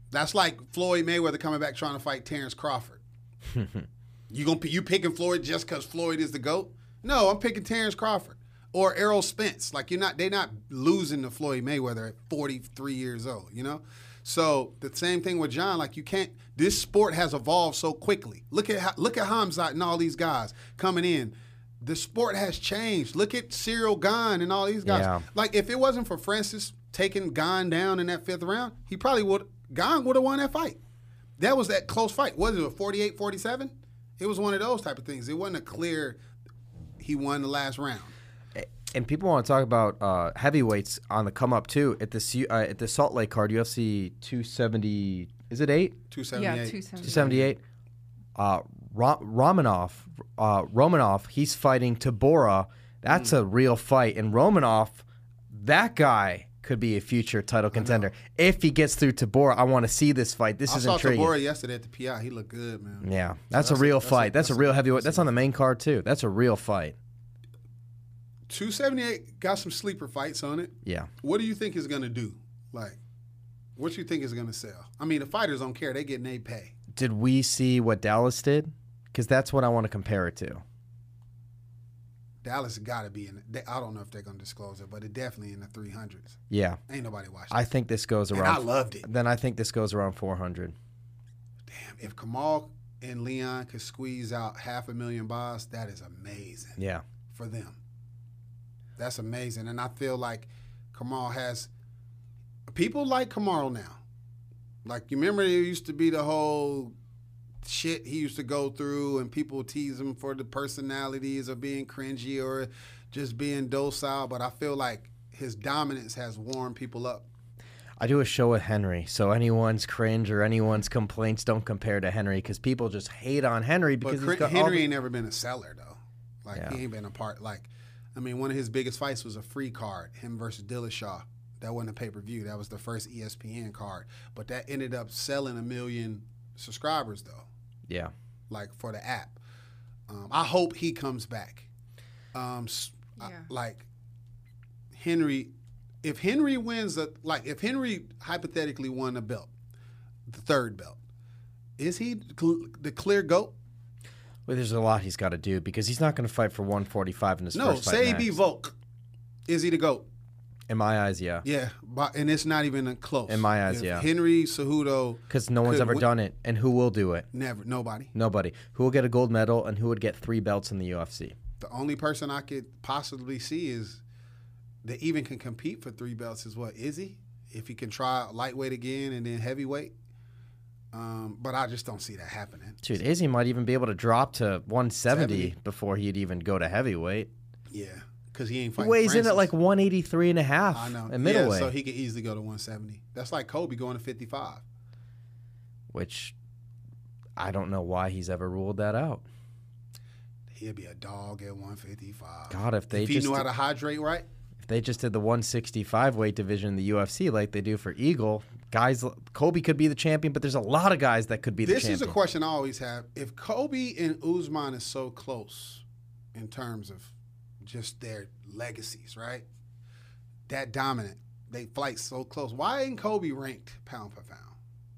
That's like Floyd Mayweather coming back trying to fight Terrence Crawford. you gonna you picking Floyd just because Floyd is the GOAT? No, I'm picking Terrence Crawford or Errol Spence. Like you're not, they're not losing to Floyd Mayweather at forty-three years old. You know, so the same thing with John. Like you can't. This sport has evolved so quickly. Look at how, look at Hamzat and all these guys coming in. The sport has changed. Look at Cyril Gane and all these guys. Yeah. Like if it wasn't for Francis taking Gane down in that fifth round, he probably would. Gane would have won that fight. That was that close fight. Was it a forty-eight forty-seven? It was one of those type of things. It wasn't a clear. He won the last round. And people want to talk about uh, heavyweights on the come up too. At the uh, at the Salt Lake card, U F C two seventy. Is it eight? two Yeah, seventy-eight. two seventy. two seventy-eight. Uh, Ro- Romanov, uh, Romanov, he's fighting Tabora. That's Mm. a real fight. And Romanov, that guy could be a future title contender if he gets through Tabora. I want to see this fight. This I is saw intriguing. Tabora yesterday at the P I. He looked good, man. Yeah, that's, that's a real a- that's a- fight. That's, that's a real a- heavyweight. that's That's a- on the main card too. That's a real fight. two seventy-eight got some sleeper fights on it. Yeah. What do you think is going to do? Like, what you think is going to sell? I mean, the fighters don't care. They getting they pay. Did we see what Dallas did? Because that's what I want to compare it to. Dallas got to be in it. I don't know if they're going to disclose it, but it definitely in the three hundreds. Yeah. Ain't nobody watching. I think this goes And around. I loved it. Then I think this goes around four hundred. Damn, if Kamal and Leon could squeeze out half a million buys, that is amazing Yeah. for them. That's amazing. And I feel like Kamal has people like Kamal now. Like, you remember there used to be the whole shit he used to go through and people tease him for the personalities of being cringy or just being docile. But I feel like his dominance has warmed people up. I do a show with Henry, so anyone's cringe or anyone's complaints don't compare to Henry because people just hate on Henry because But he's got all Henry the- ain't never been a seller, though. Like, Yeah. he ain't been a part. Like, I mean, one of his biggest fights was a free card, him versus Dillashaw. That wasn't a pay-per-view. That was the first E S P N card. But that ended up selling a million subscribers, though, Yeah. like, for the app. Um, I hope he comes back. Um, s- I- Yeah. like, Henry, if Henry wins, a, like, if Henry hypothetically won a belt, the third belt, is he cl- the clear GOAT? Well, there's a lot he's got to do because he's not going to fight for one forty-five in his No, first fight. say he max. be Volk. Is he the GOAT? In my eyes, yeah. Yeah, but, and it's not even a close. In my eyes, If yeah. Henry Cejudo, Because no one's could ever win- done it. And who will do it? never, nobody. Nobody. Who will get a gold medal and who would get three belts in the U F C? The only person I could possibly see is that even can compete for three belts is what, Izzy? If he can try lightweight again and then heavyweight. Um, but I just don't see that happening. Dude, Izzy might even be able to drop to one seventy seventy. before he'd even go to heavyweight. Yeah, because he ain't He fighting weighs in Francis. at like one eighty-three and a half I know. at middleweight, Yeah, so he could easily go to one seventy. That's like Kobe going to fifty-five. which I don't know why he's ever ruled that out. He'd be a dog at one fifty-five. God, if they if he just knew how to hydrate right. if they just did the one sixty-five weight division in the U F C like they do for Eagle, guys, Kobe could be the champion, but there's a lot of guys that could be the This champion. is a question I always have. If Kobe and Usman is so close in terms of just their legacies, right? That dominant, they fight so close. Why ain't Kobe ranked pound for pound?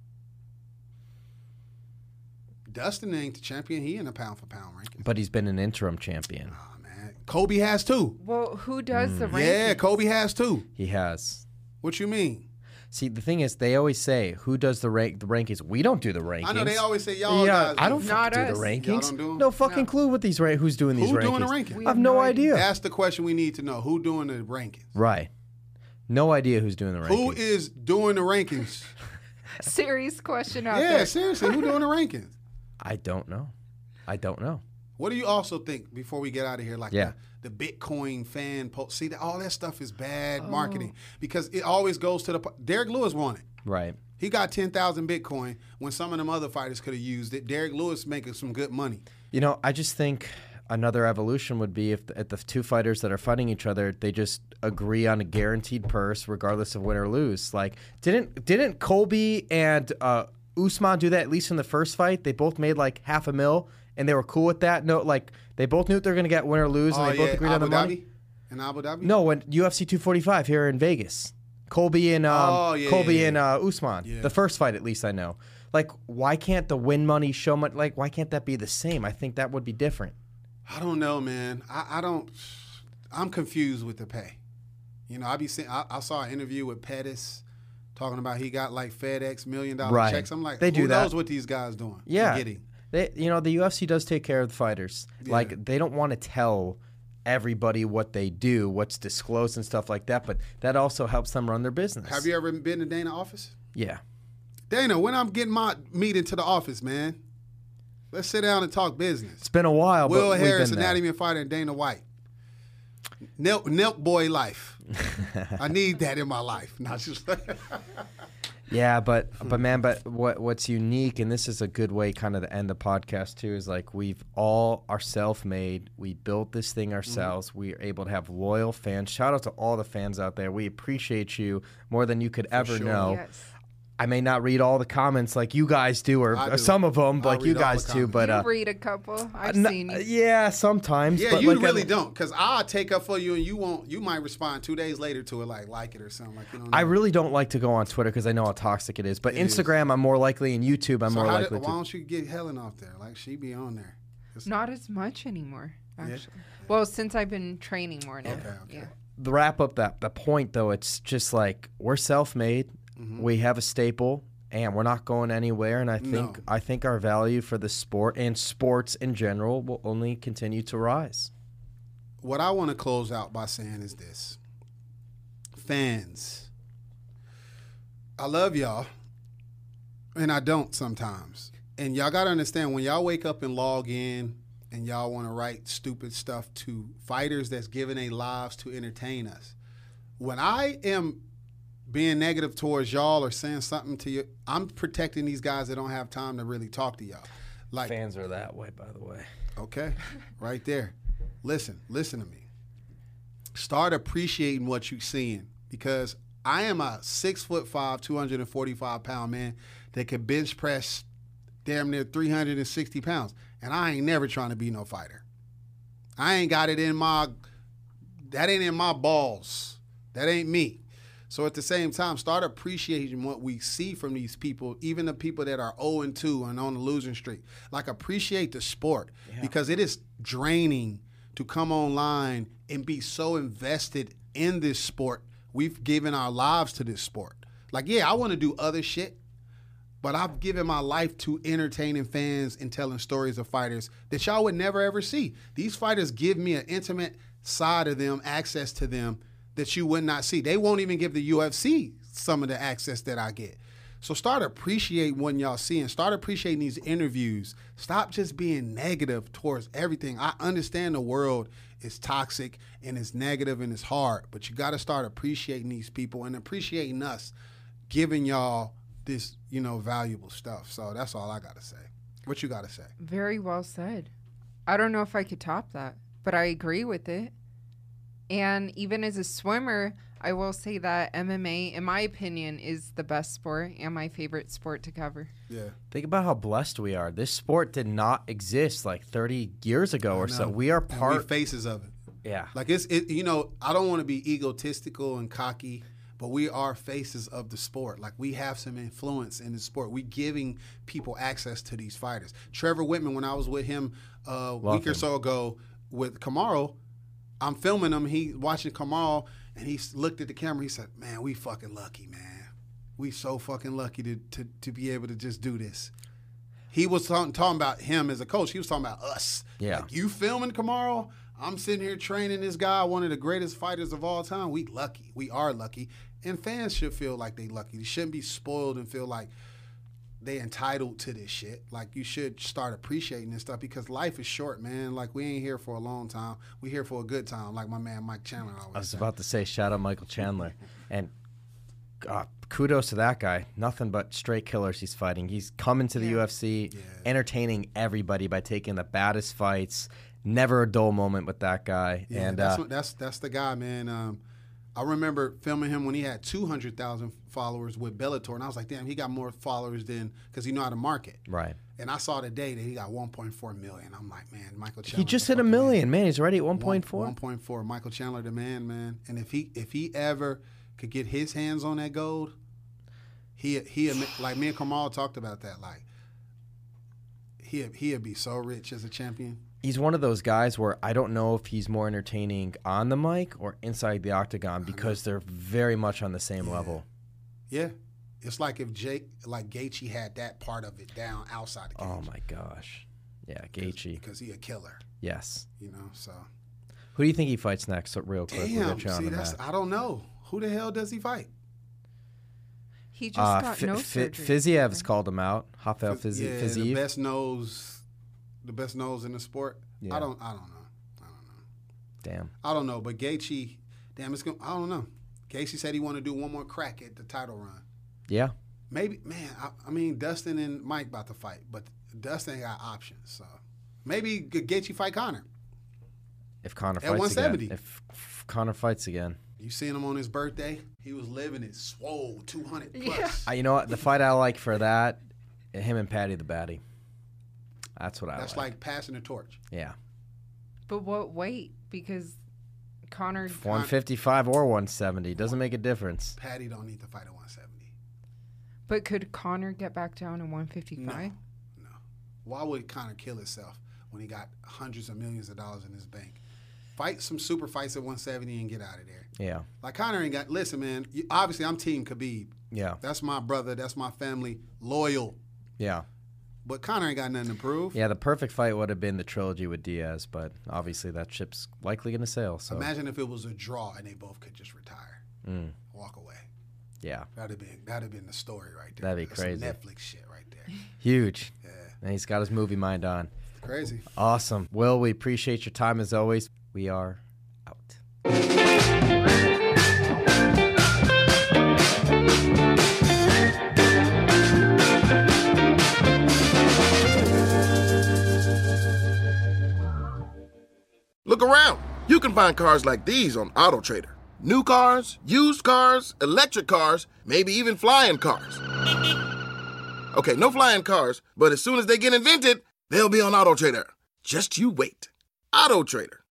Dustin ain't the champion. He in a pound for pound ranking. But he's been an interim champion. Oh, man. Kobe has two. Well, who does the rankings? Yeah, Kobe has two. He has. What you mean? See, the thing is, they always say, "Who does the rank the rankings?" We don't do the rankings. I know they always say y'all Yeah, guys. I don't do. Not fucking do us. the Y'all rankings. don't do 'em? No fucking No. clue what these ra- who's doing these Who rankings. doing the ranking? We I have have no no idea. That's the question we need to know. Who doing the rankings? Right. No idea who's doing the rankings. Who is doing the rankings? Serious question out Yeah, there. seriously, who doing the rankings? I don't know. I don't know. What do you also think before we get out of here? Like Yeah. the, the Bitcoin fan post. See, that all that stuff is bad Oh. marketing because it always goes to the. Derek Lewis won it. Right. He got ten thousand Bitcoin when some of them other fighters could have used it. Derek Lewis making some good money. You know, I just think another evolution would be if the, if the two fighters that are fighting each other, they just agree on a guaranteed purse regardless of win or lose. Like, didn't didn't Colby and uh, Usman do that at least in the first fight? They both made like half a mil, and they were cool with that. No, like they both knew they were going to get win or lose, and Oh, they both yeah, agreed Abu on the Dhabi? money. In Abu Dhabi? No, when U F C two forty-five here in Vegas, Colby and um, Oh, yeah, Colby yeah, and uh, Usman. Yeah. The first fight, at least I know. Like, why can't the win money, show money? Like, why can't that be the same? I think that would be different. I don't know, man. I, I don't. I'm confused with the pay. You know, I be seeing. I, I saw an interview with Pettis talking about he got like FedEx million dollar Right. checks. I'm like, They who do that. knows what these guys doing? Yeah. getting. They, you know, the U F C does take care of the fighters. Yeah. Like, they don't want to tell everybody what they do, what's disclosed and stuff like that, but that also helps them run their business. Have you ever been to Dana office? Yeah. Dana, when I'm getting my meeting to the office, man, let's sit down and talk business. It's been a while, Will but we've Harris, been there. anatomy and fighter, and Dana White. Nelk, Nelk boy life. I need that in my life. Not just Yeah, but but man, but what what's unique, and this is a good way kind of to end the podcast too, is like we've all are self-made. We built this thing ourselves. Mm-hmm. We are able to have loyal fans. Shout out to all the fans out there. We appreciate you more than you could ever sure. know. Yes. I may not read all the comments like you guys do, or, I or do. some of them, I like you read all guys the do. comments. But You uh, read a couple. I've n- seen you. yeah, sometimes. Yeah, but you like, I really mean, don't, because I'll take up for you and you won't. You might respond two days later to it, like like it or something. Like you don't know. I really don't like to go on Twitter because I know how toxic it is. But It is. Instagram, I'm more likely, and YouTube, I'm So more how likely did, why to. don't you get Helen off there? Like she be on there. It's- Not as much anymore, actually. Well, since I've been training more now. Okay, okay. Yeah. The wrap up that the point though, it's just like we're self-made. Mm-hmm. We have a staple, and we're not going anywhere. And I think No. I think our value for the sport and sports in general will only continue to rise. What I want to close out by saying is this: fans, I love y'all, and I don't sometimes. And y'all got to understand, when y'all wake up and log in and y'all want to write stupid stuff to fighters that's giving their lives to entertain us, when I am being negative towards y'all or saying something to you, I'm protecting these guys that don't have time to really talk to y'all. Like, Fans are that way, by the way. okay, right there. Listen, listen to me. Start appreciating what you're seeing, because I am a six foot five, two hundred forty-five pound man that can bench press damn near three hundred sixty pounds, and I ain't never trying to be no fighter. I ain't got it in my, that ain't in my balls. That ain't me. So at the same time, start appreciating what we see from these people, even the people that are oh and two and on the losing streak. Like, appreciate the sport, because it is draining to come online and be so invested in this sport. We've given our lives to this sport. Like, yeah, I want to do other shit, but I've given my life to entertaining fans and telling stories of fighters that y'all would never ever see. These fighters give me an intimate side of them, access to them that you would not see. They won't even give the U F C some of the access that I get. So start appreciating what y'all see and start appreciating these interviews. Stop just being negative towards everything. I understand the world is toxic and it's negative and it's hard, but you got to start appreciating these people and appreciating us giving y'all this, you know, valuable stuff. So that's all I got to say. What you got to say? Very well said. I don't know if I could top that, but I agree with it. And even as a swimmer, I will say that M M A, in my opinion, is the best sport and my favorite sport to cover. Yeah. Think about how blessed we are. This sport did not exist like thirty years ago or so. No. We are And we part. faces of it. yeah. Like it's, it, you know, I don't want to be egotistical and cocky, but we are faces of the sport. Like, we have some influence in the sport. We giving people access to these fighters. Trevor Whitman, when I was with him uh, a week or him. so ago with Kamaru, I'm filming him. He watching Kamaru, and he s- looked at the camera. He said, "Man, we fucking lucky, man. We so fucking lucky to to, to be able to just do this." He was talking, talking about him as a coach. He was talking about us. Yeah. Like, you filming Kamaru? I'm sitting here training this guy, one of the greatest fighters of all time. We lucky. We are lucky. And fans should feel like they lucky. They shouldn't be spoiled and feel like they entitled to this shit. Like, you should start appreciating this stuff, because life is short, man. Like, we ain't here for a long time. We here for a good time, like my man Mike Chandler always I was said. about to say, shout out Michael Chandler. And uh, kudos to that guy. Nothing but straight killers he's fighting. He's coming to the Yeah. U F C, Yeah. entertaining everybody by taking the baddest fights. Never a dull moment with that guy. Yeah, and that's, uh, what, that's that's the guy, man. Um, I remember filming him when he had two hundred thousand followers with Bellator, and I was like, damn, he got more followers than, because he know how to market. right. And I saw today that he got one point four million. I'm like, man, Michael Chandler. He just the hit a fucking million. man. Man, he's already at one point four. one point four. Michael Chandler, the man, man. And if he if he ever could get his hands on that gold, he he like me and Kamal talked about that. Like he he'd be so rich as a champion. He's one of those guys where I don't know if he's more entertaining on the mic or inside the octagon because they're very much on the same yeah. level. Yeah. It's like if Jake, like Gaethje had that part of it down outside the cage. Oh, my gosh. Yeah, Gaethje. Because he a killer. Yes. You know, so. Who do you think he fights next, so real quick? We'll Damn, get you on see, the that's, mat. I don't know. Who the hell does he fight? He just Uh, got Fi- no Fi- surgery. Fiziev's called him out. Rafael Fizi- yeah, Fiziev. the best nose, the best nose in the sport. Yeah. I don't, I don't know. I don't know. Damn. I don't know, but Gaethje, damn, it's gonna, I don't know. Gaethje said he want to do one more crack at the title run. Yeah. Maybe, man. I, I mean, Dustin and Mike about to fight, but Dustin ain't got options. So maybe Gaethje fight Conor. If Conor At fights one seventy. again. If, if Conor fights again. You seen him on his birthday? He was living it swole, two hundred plus. Yeah. Uh, you know what? The fight I like for that, him and Patty the Batty. That's what I That's like. like passing the torch. Yeah. But what weight? Because Connor. one fifty-five or one seventy. Doesn't make a difference. Patty don't need to fight at one seventy. But could Connor get back down to one fifty-five? No, no. Why would Conor kill himself when he got hundreds of millions of dollars in his bank? Fight some super fights at one seventy and get out of there. Yeah. Like Conor ain't got. Listen, man. You, obviously, I'm Team Khabib. Yeah. That's my brother. That's my family. Loyal. Yeah. But Conor ain't got nothing to prove. Yeah, the perfect fight would have been the trilogy with Diaz, but obviously that ship's likely going to sail. So Imagine if it was a draw and they both could just retire, mm, walk away. yeah, That'd have been that'd have been the story right there. That'd be That's some crazy. Netflix shit right there. huge. Yeah, And he's got his movie mind on. crazy. Awesome. Will, we appreciate your time as always. We are out. Look around. You can find cars like these on AutoTrader. New cars, used cars, electric cars, maybe even flying cars. Okay, no flying cars, but as soon as they get invented, they'll be on AutoTrader. Just you wait. AutoTrader.